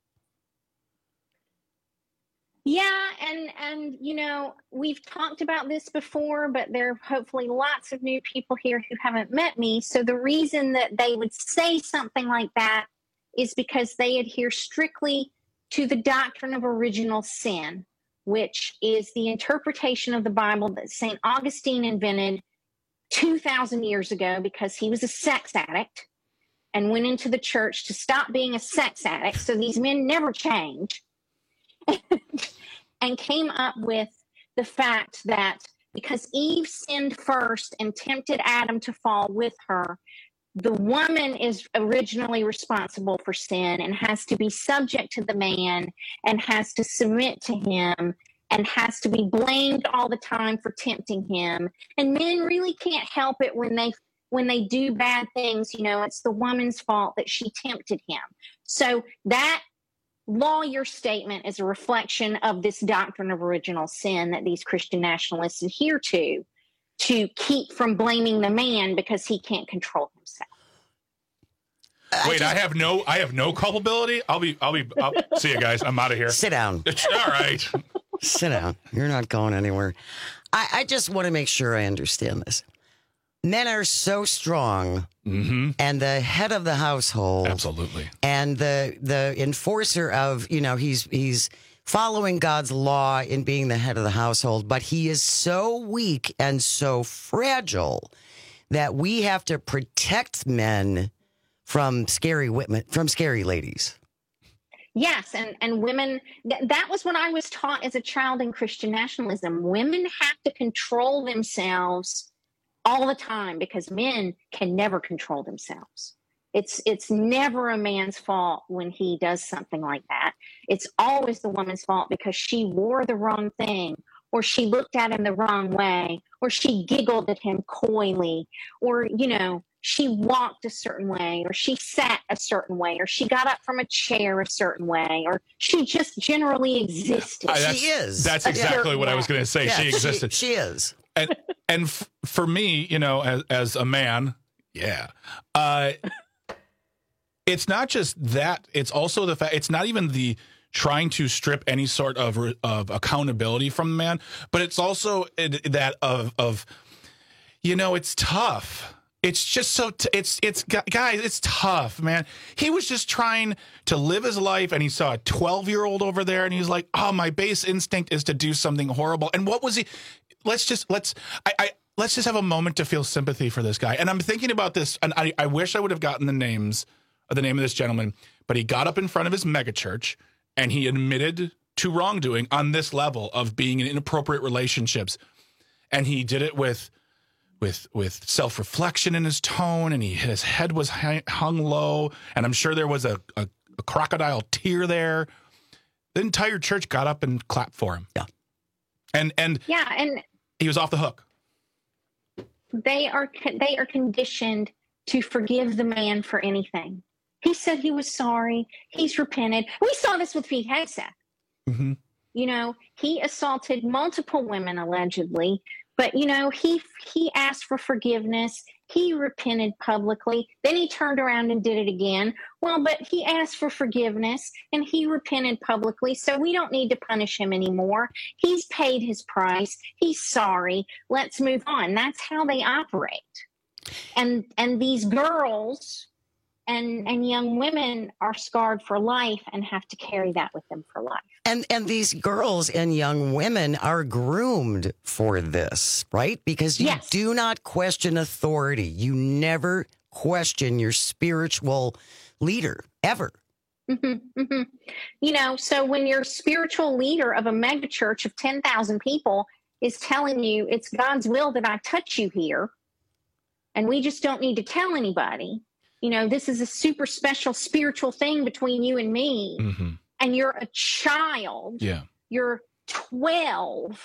Yeah, and and you know, we've talked about this before, but there are hopefully lots of new people here who haven't met me. So the reason that they would say something like that is because they adhere strictly to the doctrine of original sin, which is the interpretation of the Bible that Saint Augustine invented two thousand years ago because he was a sex addict and went into the church to stop being a sex addict. So these men never change. And came up with the fact that because Eve sinned first and tempted Adam to fall with her, the woman is originally responsible for sin and has to be subject to the man and has to submit to him and has to be blamed all the time for tempting him. And men really can't help it when they when they do bad things. You know, it's the woman's fault that she tempted him. So that lawyer statement is a reflection of this doctrine of original sin that these Christian nationalists adhere to, to keep from blaming the man because he can't control himself. Wait, I, just, I have no, I have no culpability. I'll be, I'll be. I'll, see you guys. I'm out of here. Sit down. All right. Sit down. You're not going anywhere. I, I just want to make sure I understand this. Men are so strong, mm-hmm. and the head of the household, absolutely, and the the enforcer of, you know, he's he's following God's law in being the head of the household, but he is so weak and so fragile that we have to protect men from scary women, from scary ladies. Yes, and, and women, th- that was what I was taught as a child in Christian nationalism. Women have to control themselves all the time because men can never control themselves. It's it's never a man's fault when he does something like that. It's always the woman's fault because she wore the wrong thing, or she looked at him the wrong way, or she giggled at him coyly, or, you know, she walked a certain way, or she sat a certain way, or she got up from a chair a certain way, or she just generally existed. Uh, she is. That's exactly what way. I was going to say. Yeah, she existed. She, she is. And, and f- for me, you know, as, as a man, yeah, uh, it's not just that. It's also the fact, it's not even the trying to strip any sort of, of accountability from the man, but it's also it, that of, of, you know, it's tough. It's just so, t- it's, it's, guys, it's tough, man. He was just trying to live his life, and he saw a twelve-year-old over there, and he's like, oh, my base instinct is to do something horrible. And what was he, let's just, let's, I, I let's just have a moment to feel sympathy for this guy. And I'm thinking about this, and I, I wish I would have gotten the names, of the name of this gentleman, but he got up in front of his megachurch, and he admitted to wrongdoing on this level of being in inappropriate relationships. And he did it with, with with self-reflection in his tone, and he his head was hung low, and I'm sure there was a, a, a crocodile tear there. The entire church got up and clapped for him. Yeah. And and yeah, and he was off the hook. They are they are conditioned to forgive the man for anything. He said he was sorry. He's repented. We saw this with Pete Hegseth. Mm-hmm. You know, he assaulted multiple women allegedly. But, you know, he he asked for forgiveness. He repented publicly. Then he turned around and did it again. Well, but he asked for forgiveness and he repented publicly. So we don't need to punish him anymore. He's paid his price. He's sorry. Let's move on. That's how they operate. And and these girls and and young women are scarred for life and have to carry that with them for life. And and these girls and young women are groomed for this, right? Because you yes. do not question authority. You never question your spiritual leader, ever. Mm-hmm, mm-hmm. You know, so when your spiritual leader of a megachurch of ten thousand people is telling you it's God's will that I touch you here, and we just don't need to tell anybody, you know, this is a super special spiritual thing between you and me. Mm-hmm. And you're a child, yeah. You're twelve,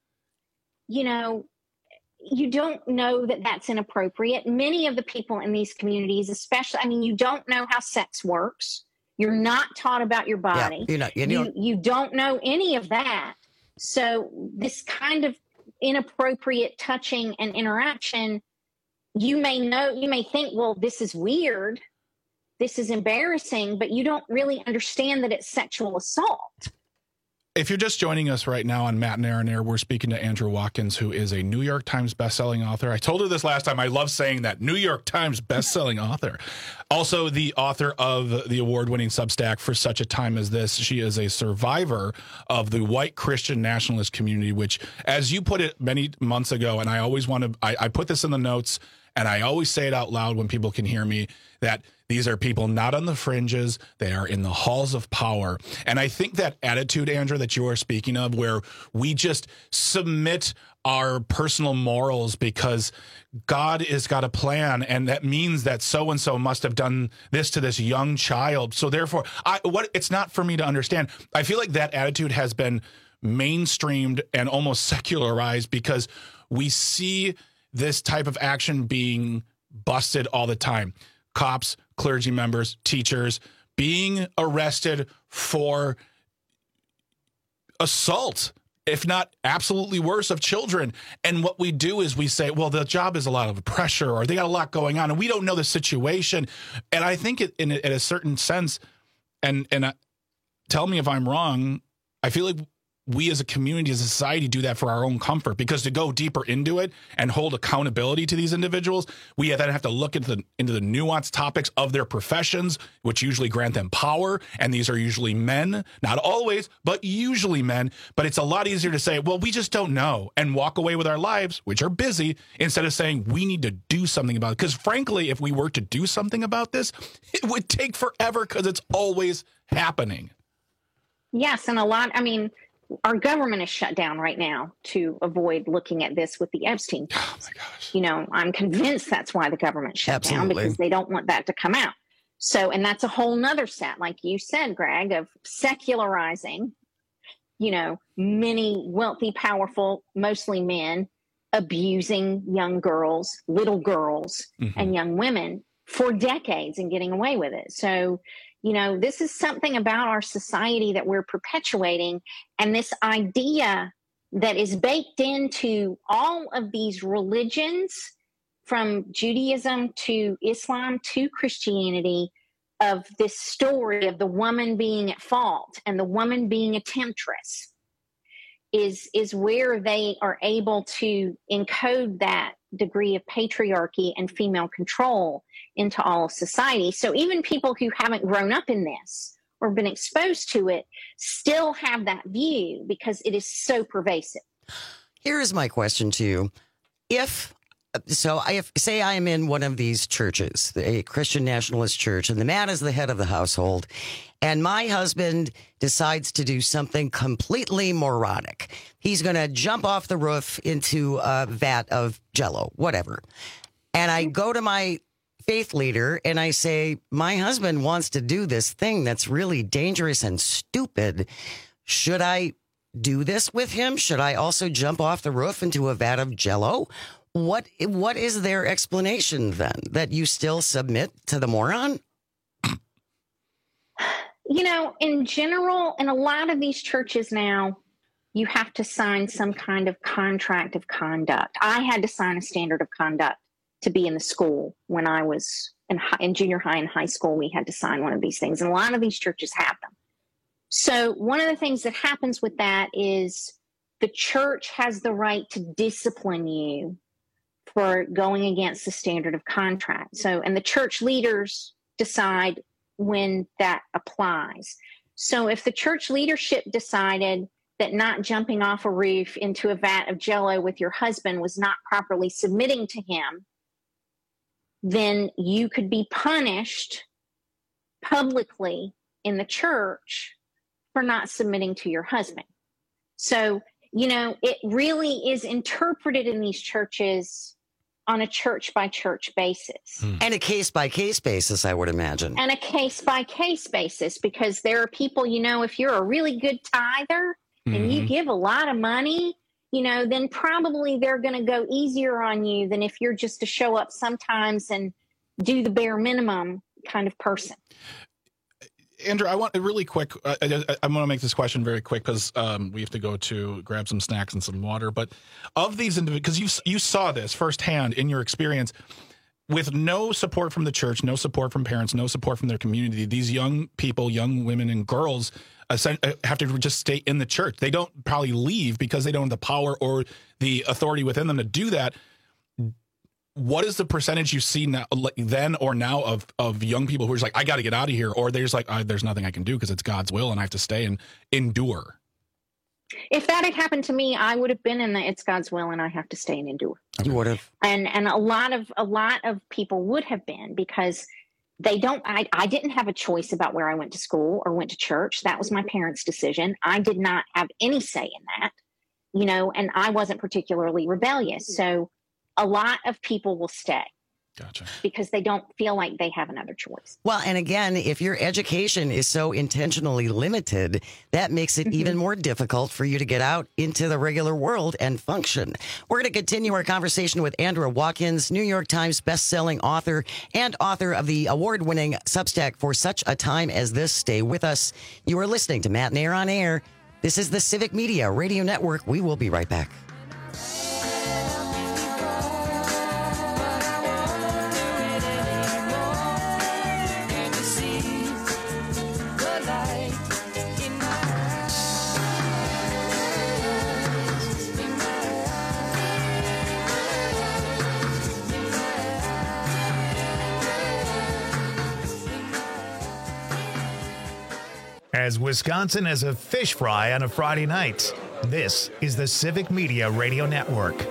you know, you don't know that that's inappropriate. Many of the people in these communities, especially, I mean, you don't know how sex works. You're not taught about your body. Yeah, you're not, you're you, not. you don't know any of that. So this kind of inappropriate touching and interaction, you may know, you may think, well, this is weird. This is embarrassing, but you don't really understand that it's sexual assault. If you're just joining us right now on Matt and Aaron Air, we're speaking to Andrew Watkins, who is a New York Times bestselling author. I told her this last time. I love saying that, New York Times bestselling author. Also the author of the award-winning Substack For Such a Time as This. She is a survivor of the white Christian nationalist community, which, as you put it many months ago, and I always want to, I, I put this in the notes, and I always say it out loud when people can hear me, that these are people not on the fringes. They are in the halls of power. And I think that attitude, Andrew, that you are speaking of, where we just submit our personal morals because God has got a plan, and that means that so-and-so must have done this to this young child. So therefore, I, what it's not for me to understand. I feel like that attitude has been mainstreamed and almost secularized because we see this type of action being busted all the time. Cops, clergy members, teachers being arrested for assault, if not absolutely worse, of children. And what we do is we say, well, the job is a lot of pressure, or they got a lot going on, and we don't know the situation. And I think it, in, a, in a certain sense, and, and uh, tell me if I'm wrong, I feel like we as a community, as a society, do that for our own comfort, because to go deeper into it and hold accountability to these individuals, we then have to look into the, into the nuanced topics of their professions, which usually grant them power. And these are usually men, not always, but usually men. But it's a lot easier to say, well, we just don't know, and walk away with our lives, which are busy, instead of saying we need to do something about it. Because frankly, if we were to do something about this, it would take forever because it's always happening. Yes. And a lot, I mean, our government is shut down right now to avoid looking at this with the Epstein files. Oh my gosh. You know, I'm convinced that's why the government shut Absolutely. down, because they don't want that to come out. So, and that's a whole nother set, like you said, Greg, of secularizing, you know, many wealthy, powerful, mostly men, abusing young girls, little girls, mm-hmm. and young women for decades and getting away with it. So, you know, this is something about our society that we're perpetuating. And this idea that is baked into all of these religions, from Judaism to Islam to Christianity, of this story of the woman being at fault and the woman being a temptress. is is where they are able to encode that degree of patriarchy and female control into all of society. So even people who haven't grown up in this or been exposed to it still have that view because it is so pervasive. Here is my question to you. If So if, say I am in one of these churches, a Christian nationalist church, and the man is the head of the household, and my husband decides to do something completely moronic. He's going to jump off the roof into a vat of Jell-O, whatever. And I go to my faith leader and I say, my husband wants to do this thing that's really dangerous and stupid. Should I do this with him? Should I also jump off the roof into a vat of Jell-O? What what is their explanation then? That you still submit to the moron? You know, in general, in a lot of these churches now, you have to sign some kind of contract of conduct. I had to sign a standard of conduct to be in the school when I was in, high, in junior high and high school. We had to sign one of these things, and a lot of these churches have them. So one of the things that happens with that is the church has the right to discipline you for going against the standard of contract. So, and the church leaders decide when that applies. So if the church leadership decided that not jumping off a roof into a vat of Jell-O with your husband was not properly submitting to him, then you could be punished publicly in the church for not submitting to your husband. So, you know, it really is interpreted in these churches on a church by church basis. Hmm. And a case by case basis, I would imagine. And a case by case basis, because there are people, you know, if you're a really good tither mm-hmm. and you give a lot of money, you know, then probably they're going to go easier on you than if you're just to show up sometimes and do the bare minimum kind of person. Andrew, I want really quick. Uh, I, I'm going to make this question very quick because um, we have to go to grab some snacks and some water. But of these individuals, because you you saw this firsthand in your experience, with no support from the church, no support from parents, no support from their community, these young people, young women and girls, have to just stay in the church. They don't probably leave because they don't have the power or the authority within them to do that. What is the percentage you see now, like then or now, of of young people who are just like, I got to get out of here, or they're just like, I, there's nothing I can do because it's God's will and I have to stay and endure? If that had happened to me, I would have been in the it's God's will and I have to stay and endure. You would have. And and a lot of a lot of people would have been, because they don't. I, I didn't have a choice about where I went to school or went to church. That was my parents' decision. I did not have any say in that, you know, and I wasn't particularly rebellious. So a lot of people will stay. Gotcha. Because they don't feel like they have another choice. Well, and again, if your education is so intentionally limited, that makes it mm-hmm. even more difficult for you to get out into the regular world and function. We're going to continue our conversation with Andra Watkins, New York Times bestselling author and author of the award-winning Substack For Such a Time as This. Stay with us. You are listening to Matt Nair on Air. This is the Civic Media Radio Network. We will be right back. As Wisconsin as a fish fry on a Friday night, this is the Civic Media Radio Network.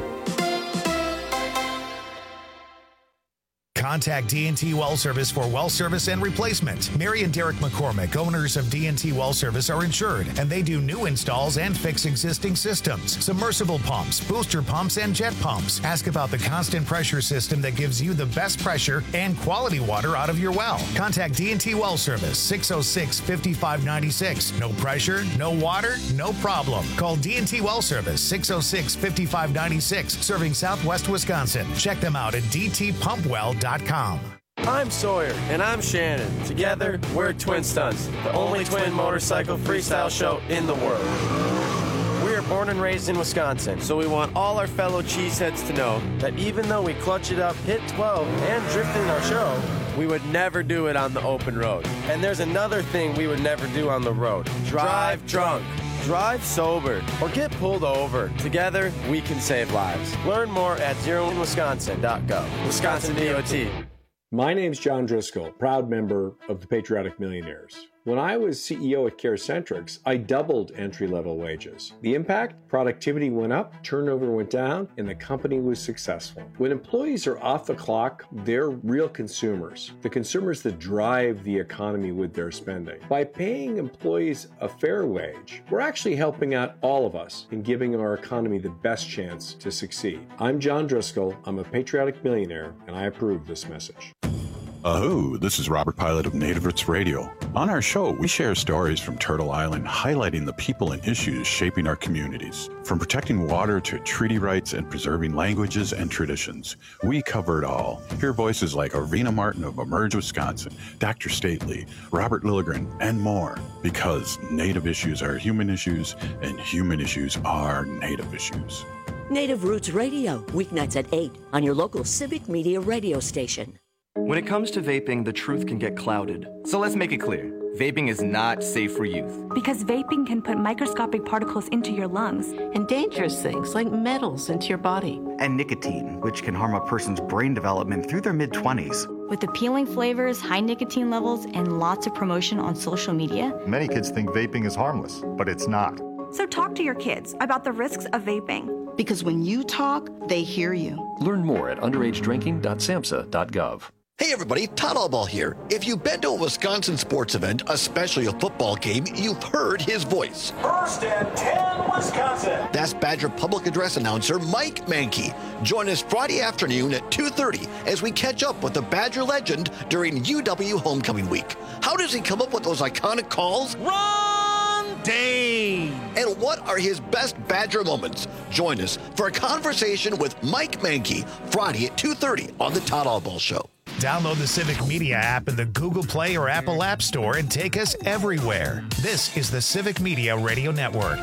Contact D and T Well Service for well service and replacement. Mary and Derek McCormick, owners of D and T Well Service, are insured, and they do new installs and fix existing systems, submersible pumps, booster pumps, and jet pumps. Ask about the constant pressure system that gives you the best pressure and quality water out of your well. Contact D and T Well Service, six oh six, five five nine six. No pressure, no water, no problem. Call D and T Well Service, six oh six, five five nine six, serving Southwest Wisconsin. Check them out at d t pump well dot com. I'm Sawyer, and I'm Shannon. Together, we're Twin Stunts, the only twin motorcycle freestyle show in the world. We are born and raised in Wisconsin, so we want all our fellow cheeseheads to know that even though we clutch it up, hit twelve, and drift in our show, we would never do it on the open road. And there's another thing we would never do on the road. Drive drunk. drive sober, or get pulled over. Together, we can save lives. Learn more at zero one wisconsin dot gov. Wisconsin D O T. My name's John Driscoll, proud member of the Patriotic Millionaires. When I was C E O at CareCentrix, I doubled entry-level wages. The impact? Productivity went up, turnover went down, and the company was successful. When employees are off the clock, they're real consumers, the consumers that drive the economy with their spending. By paying employees a fair wage, we're actually helping out all of us in giving our economy the best chance to succeed. I'm John Driscoll, I'm a patriotic millionaire, and I approve this message. Oh, this is Robert Pilot of Native Roots Radio. On our show, we share stories from Turtle Island highlighting the people and issues shaping our communities. From protecting water to treaty rights and preserving languages and traditions, we cover it all. Hear voices like Arvina Martin of Emerge, Wisconsin, Doctor Stately, Robert Lilligren, and more. Because Native issues are human issues, and human issues are Native issues. Native Roots Radio, weeknights at eight on your local Civic Media radio station. When it comes to vaping, the truth can get clouded. So let's make it clear. Vaping is not safe for youth. Because vaping can put microscopic particles into your lungs. And dangerous things like metals into your body. And nicotine, which can harm a person's brain development through their mid-twenties. With appealing flavors, high nicotine levels, and lots of promotion on social media. Many kids think vaping is harmless, but it's not. So talk to your kids about the risks of vaping. Because when you talk, they hear you. Learn more at underage drinking dot samhsa dot gov. Hey everybody, Todd Allball here. If you've been to a Wisconsin sports event, especially a football game, you've heard his voice. First and ten, Wisconsin. That's Badger Public Address announcer Mike Mankey. Join us Friday afternoon at two thirty as we catch up with the Badger legend during U W Homecoming Week. How does he come up with those iconic calls? Ron Dane! And what are his best Badger moments? Join us for a conversation with Mike Mankey Friday at two thirty on the Todd Allball Show. Download the Civic Media app in the Google Play or Apple App Store and take us everywhere. This is the Civic Media Radio Network.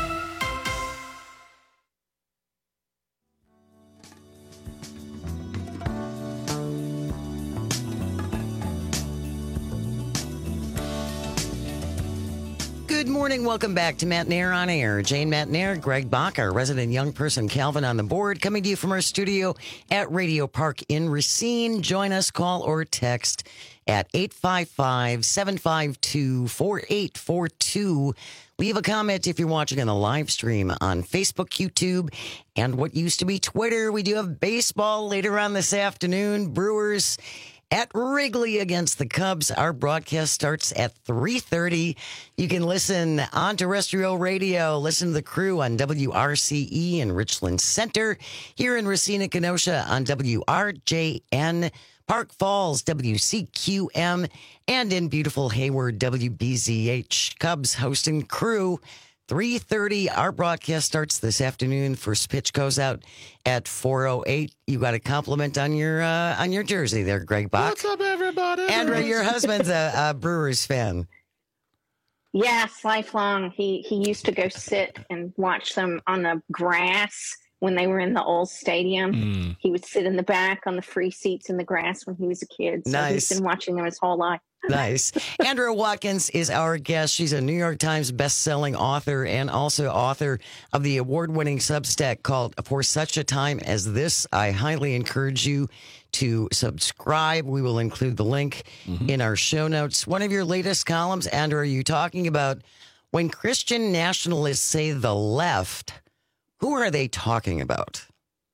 Good morning. Welcome back to Matt Nair on Air. Jane Matt Nair, Greg Bach, our resident young person, Calvin on the board, coming to you from our studio at Radio Park in Racine. Join us, call or text at eight five five, seven five two, four eight four two. Leave a comment if you're watching on the live stream on Facebook, YouTube, and what used to be Twitter. We do have baseball later on this afternoon. Brewers at Wrigley against the Cubs. Our broadcast starts at three thirty. You can listen on terrestrial radio. Listen to the crew on W R C E in Richland Center. Here in Racine, Kenosha on W R J N. Park Falls, W C Q M. And in beautiful Hayward, W B Z H. Cubs hosting crew. three thirty, our broadcast starts this afternoon. First pitch goes out at four oh eight. You got a compliment on your uh, on your jersey there, Greg Bach. What's up, everybody? Andrew, your husband's a, a Brewers fan. Yes, lifelong. He he used to go sit and watch them on the grass when they were in the old stadium. Mm. He would sit in the back on the free seats in the grass when he was a kid. So Nice. he's been watching them his whole life. Nice. Andrea Watkins is our guest. She's a New York Times best-selling author and also author of the award-winning Substack called For Such a Time as This. I highly encourage you to subscribe. We will include the link mm-hmm. in our show notes. One of your latest columns, Andrea, are you talking about when Christian nationalists say the left, who are they talking about?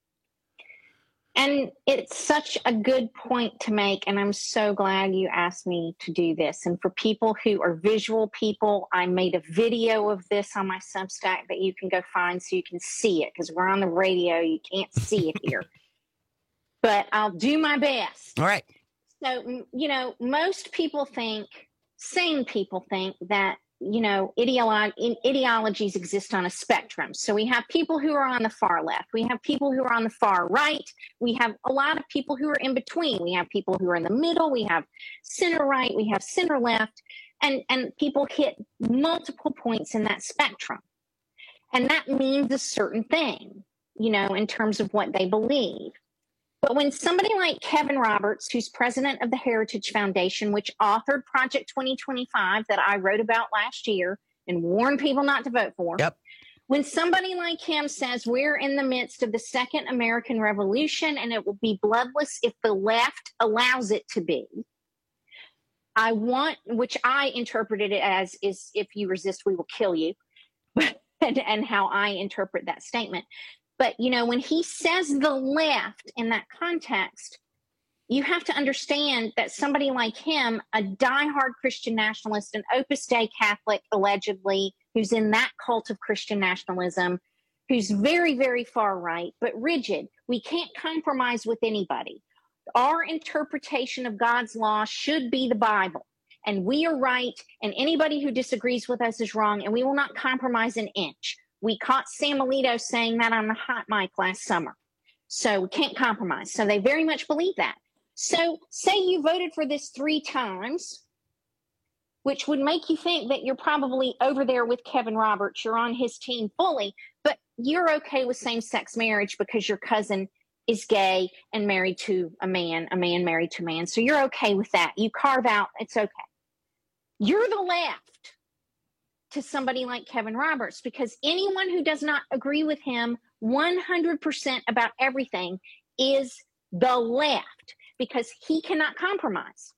And it's such a good point to make, and I'm so glad you asked me to do this. And for people who are visual people, I made a video of this on my Substack that you can go find so you can see it, because we're on the radio, you can't see it here. But I'll do my best. All right. So, you know, most people think, sane people think that, you know, ideolo- ideologies exist on a spectrum. So we have people who are on the far left. We have people who are on the far right. We have a lot of people who are in between. We have people who are in the middle. We have center right. We have center left. And, and people hit multiple points in that spectrum. And that means a certain thing, you know, in terms of what they believe. But when somebody like Kevin Roberts, who's president of the Heritage Foundation, which authored Project twenty twenty-five that I wrote about last year, and warn people not to vote for. Yep. When somebody like him says we're in the midst of the Second American Revolution and it will be bloodless if the left allows it to be, I want, which I interpreted it as, is if you resist, we will kill you, and, and how I interpret that statement. But, you know, when he says the left in that context, you have to understand that somebody like him, a diehard Christian nationalist, an Opus Dei Catholic, allegedly, who's in that cult of Christian nationalism, who's very, very far right, but rigid. We can't compromise with anybody. Our interpretation of God's law should be the Bible, and we are right, and anybody who disagrees with us is wrong, and we will not compromise an inch. We caught Sam Alito saying that on the hot mic last summer. So we can't compromise. So they very much believe that. So say you voted for this three times, which would make you think that you're probably over there with Kevin Roberts. You're on his team fully, but you're okay with same-sex marriage because your cousin is gay and married to a man, a man married to a man. So you're okay with that. You carve out, it's okay. You're the left to somebody like Kevin Roberts, because anyone who does not agree with him one hundred percent about everything is the left, because he cannot compromise.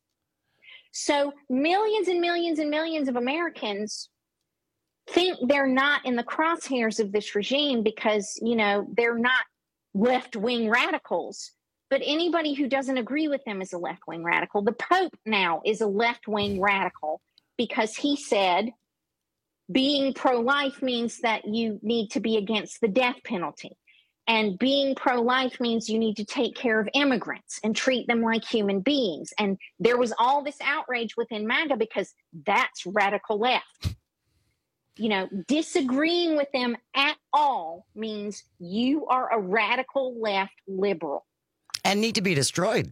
So millions and millions and millions of Americans think they're not in the crosshairs of this regime because, you know, they're not left-wing radicals. But anybody who doesn't agree with them is a left-wing radical. The Pope now is a left-wing radical because he said being pro-life means that you need to be against the death penalty. And being pro-life means you need to take care of immigrants and treat them like human beings. And there was all this outrage within MAGA because that's radical left. You know, disagreeing with them at all means you are a radical left liberal. And need to be destroyed.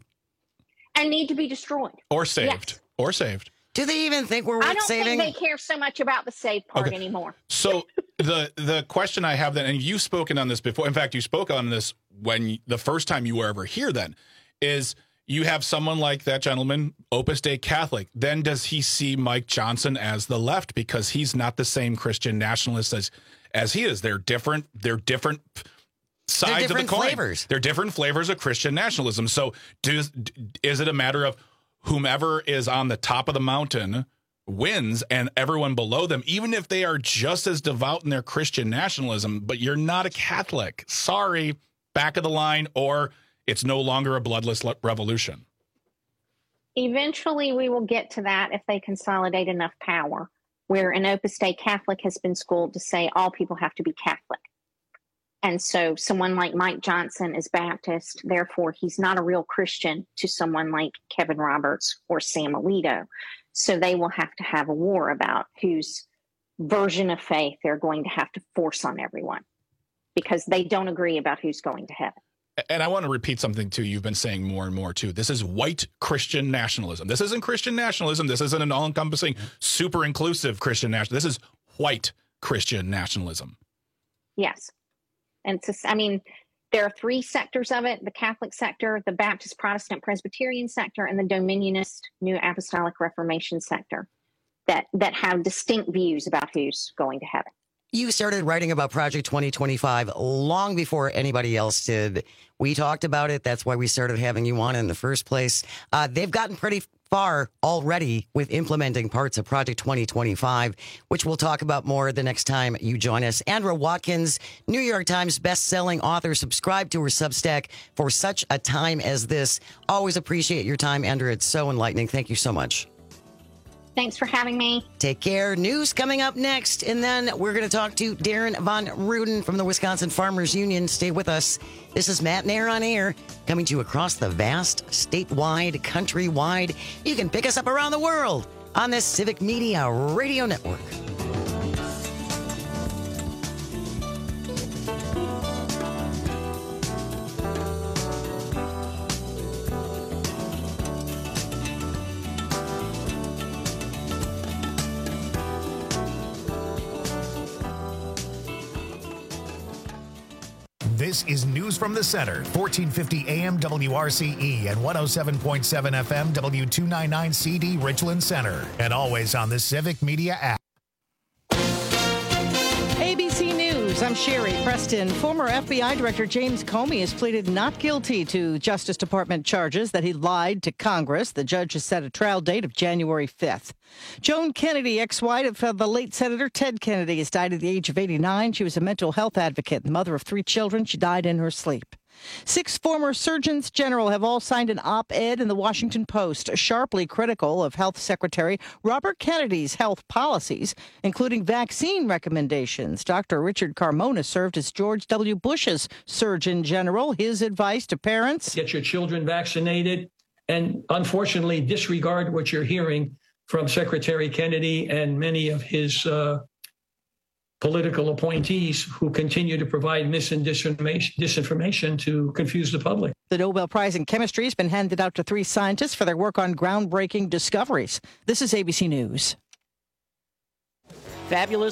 And need to be destroyed. Or saved. Yes. Or saved. Do they even think we're worth I don't saving? think they care so much about the save part Okay. anymore. So the the question I have then, and you've spoken on this before. In fact, you spoke on this when you, the first time you were ever here. Then is you have someone like that gentleman, Opus Dei Catholic. Then does he see Mike Johnson as the left because he's not the same Christian nationalist as as he is? They're different. They're different sides They're different of the coin. flavors. They're different flavors of Christian nationalism. So does is it a matter of whomever is on the top of the mountain wins and everyone below them, even if they are just as devout in their Christian nationalism, but you're not a Catholic? Sorry, back of the line, or it's no longer a bloodless le- revolution. Eventually, we will get to that if they consolidate enough power, where an Opus Dei Catholic has been schooled to say all people have to be Catholic. And so someone like Mike Johnson is Baptist, therefore he's not a real Christian to someone like Kevin Roberts or Sam Alito. So they will have to have a war about whose version of faith they're going to have to force on everyone, because they don't agree about who's going to heaven. And I want to repeat something, too, you've been saying more and more, too. This is white Christian nationalism. This isn't Christian nationalism. This isn't an all-encompassing, super inclusive Christian nationalism. This is white Christian nationalism. Yes. And it's just, I mean, there are three sectors of it: the Catholic sector, the Baptist Protestant Presbyterian sector, and the Dominionist New Apostolic Reformation sector that, that have distinct views about who's going to heaven. You started writing about Project twenty twenty-five long before anybody else did. We talked about it. That's why we started having you on in the first place. Uh, they've gotten pretty far already with implementing parts of Project twenty twenty-five, which we'll talk about more the next time you join us. Andra Watkins, New York Times best-selling author. Subscribe to her Substack for such a time as this. Always appreciate your time, Andra. It's so enlightening. Thank you so much. Thanks for having me. Take care. News coming up next. And then we're going to talk to Darren Von Ruden from the Wisconsin Farmers Union. Stay with us. This is Matt Nair on Air, coming to you across the vast, statewide, countrywide. You can pick us up around the world on this Civic Media Radio Network. This is News from the Center, fourteen fifty A M W R C E and one oh seven point seven F M W two ninety-nine C D Richland Center, and always on the Civic Media app. News. I'm Sherry Preston. Former F B I Director James Comey has pleaded not guilty to Justice Department charges that he lied to Congress. The judge has set a trial date of January fifth. Joan Kennedy, ex-wife of the late Senator Ted Kennedy, has died at the age of eighty-nine. She was a mental health advocate and mother of three children. She died in her sleep. Six former surgeons general have all signed an op-ed in the Washington Post, sharply critical of Health Secretary Robert Kennedy's health policies, including vaccine recommendations. Doctor Richard Carmona served as George W. Bush's Surgeon General. His advice to parents: get your children vaccinated, and unfortunately disregard what you're hearing from Secretary Kennedy and many of his uh, political appointees who continue to provide mis and disinformation, disinformation to confuse the public. The Nobel Prize in Chemistry has been handed out to three scientists for their work on groundbreaking discoveries. This is A B C News. Fabulous.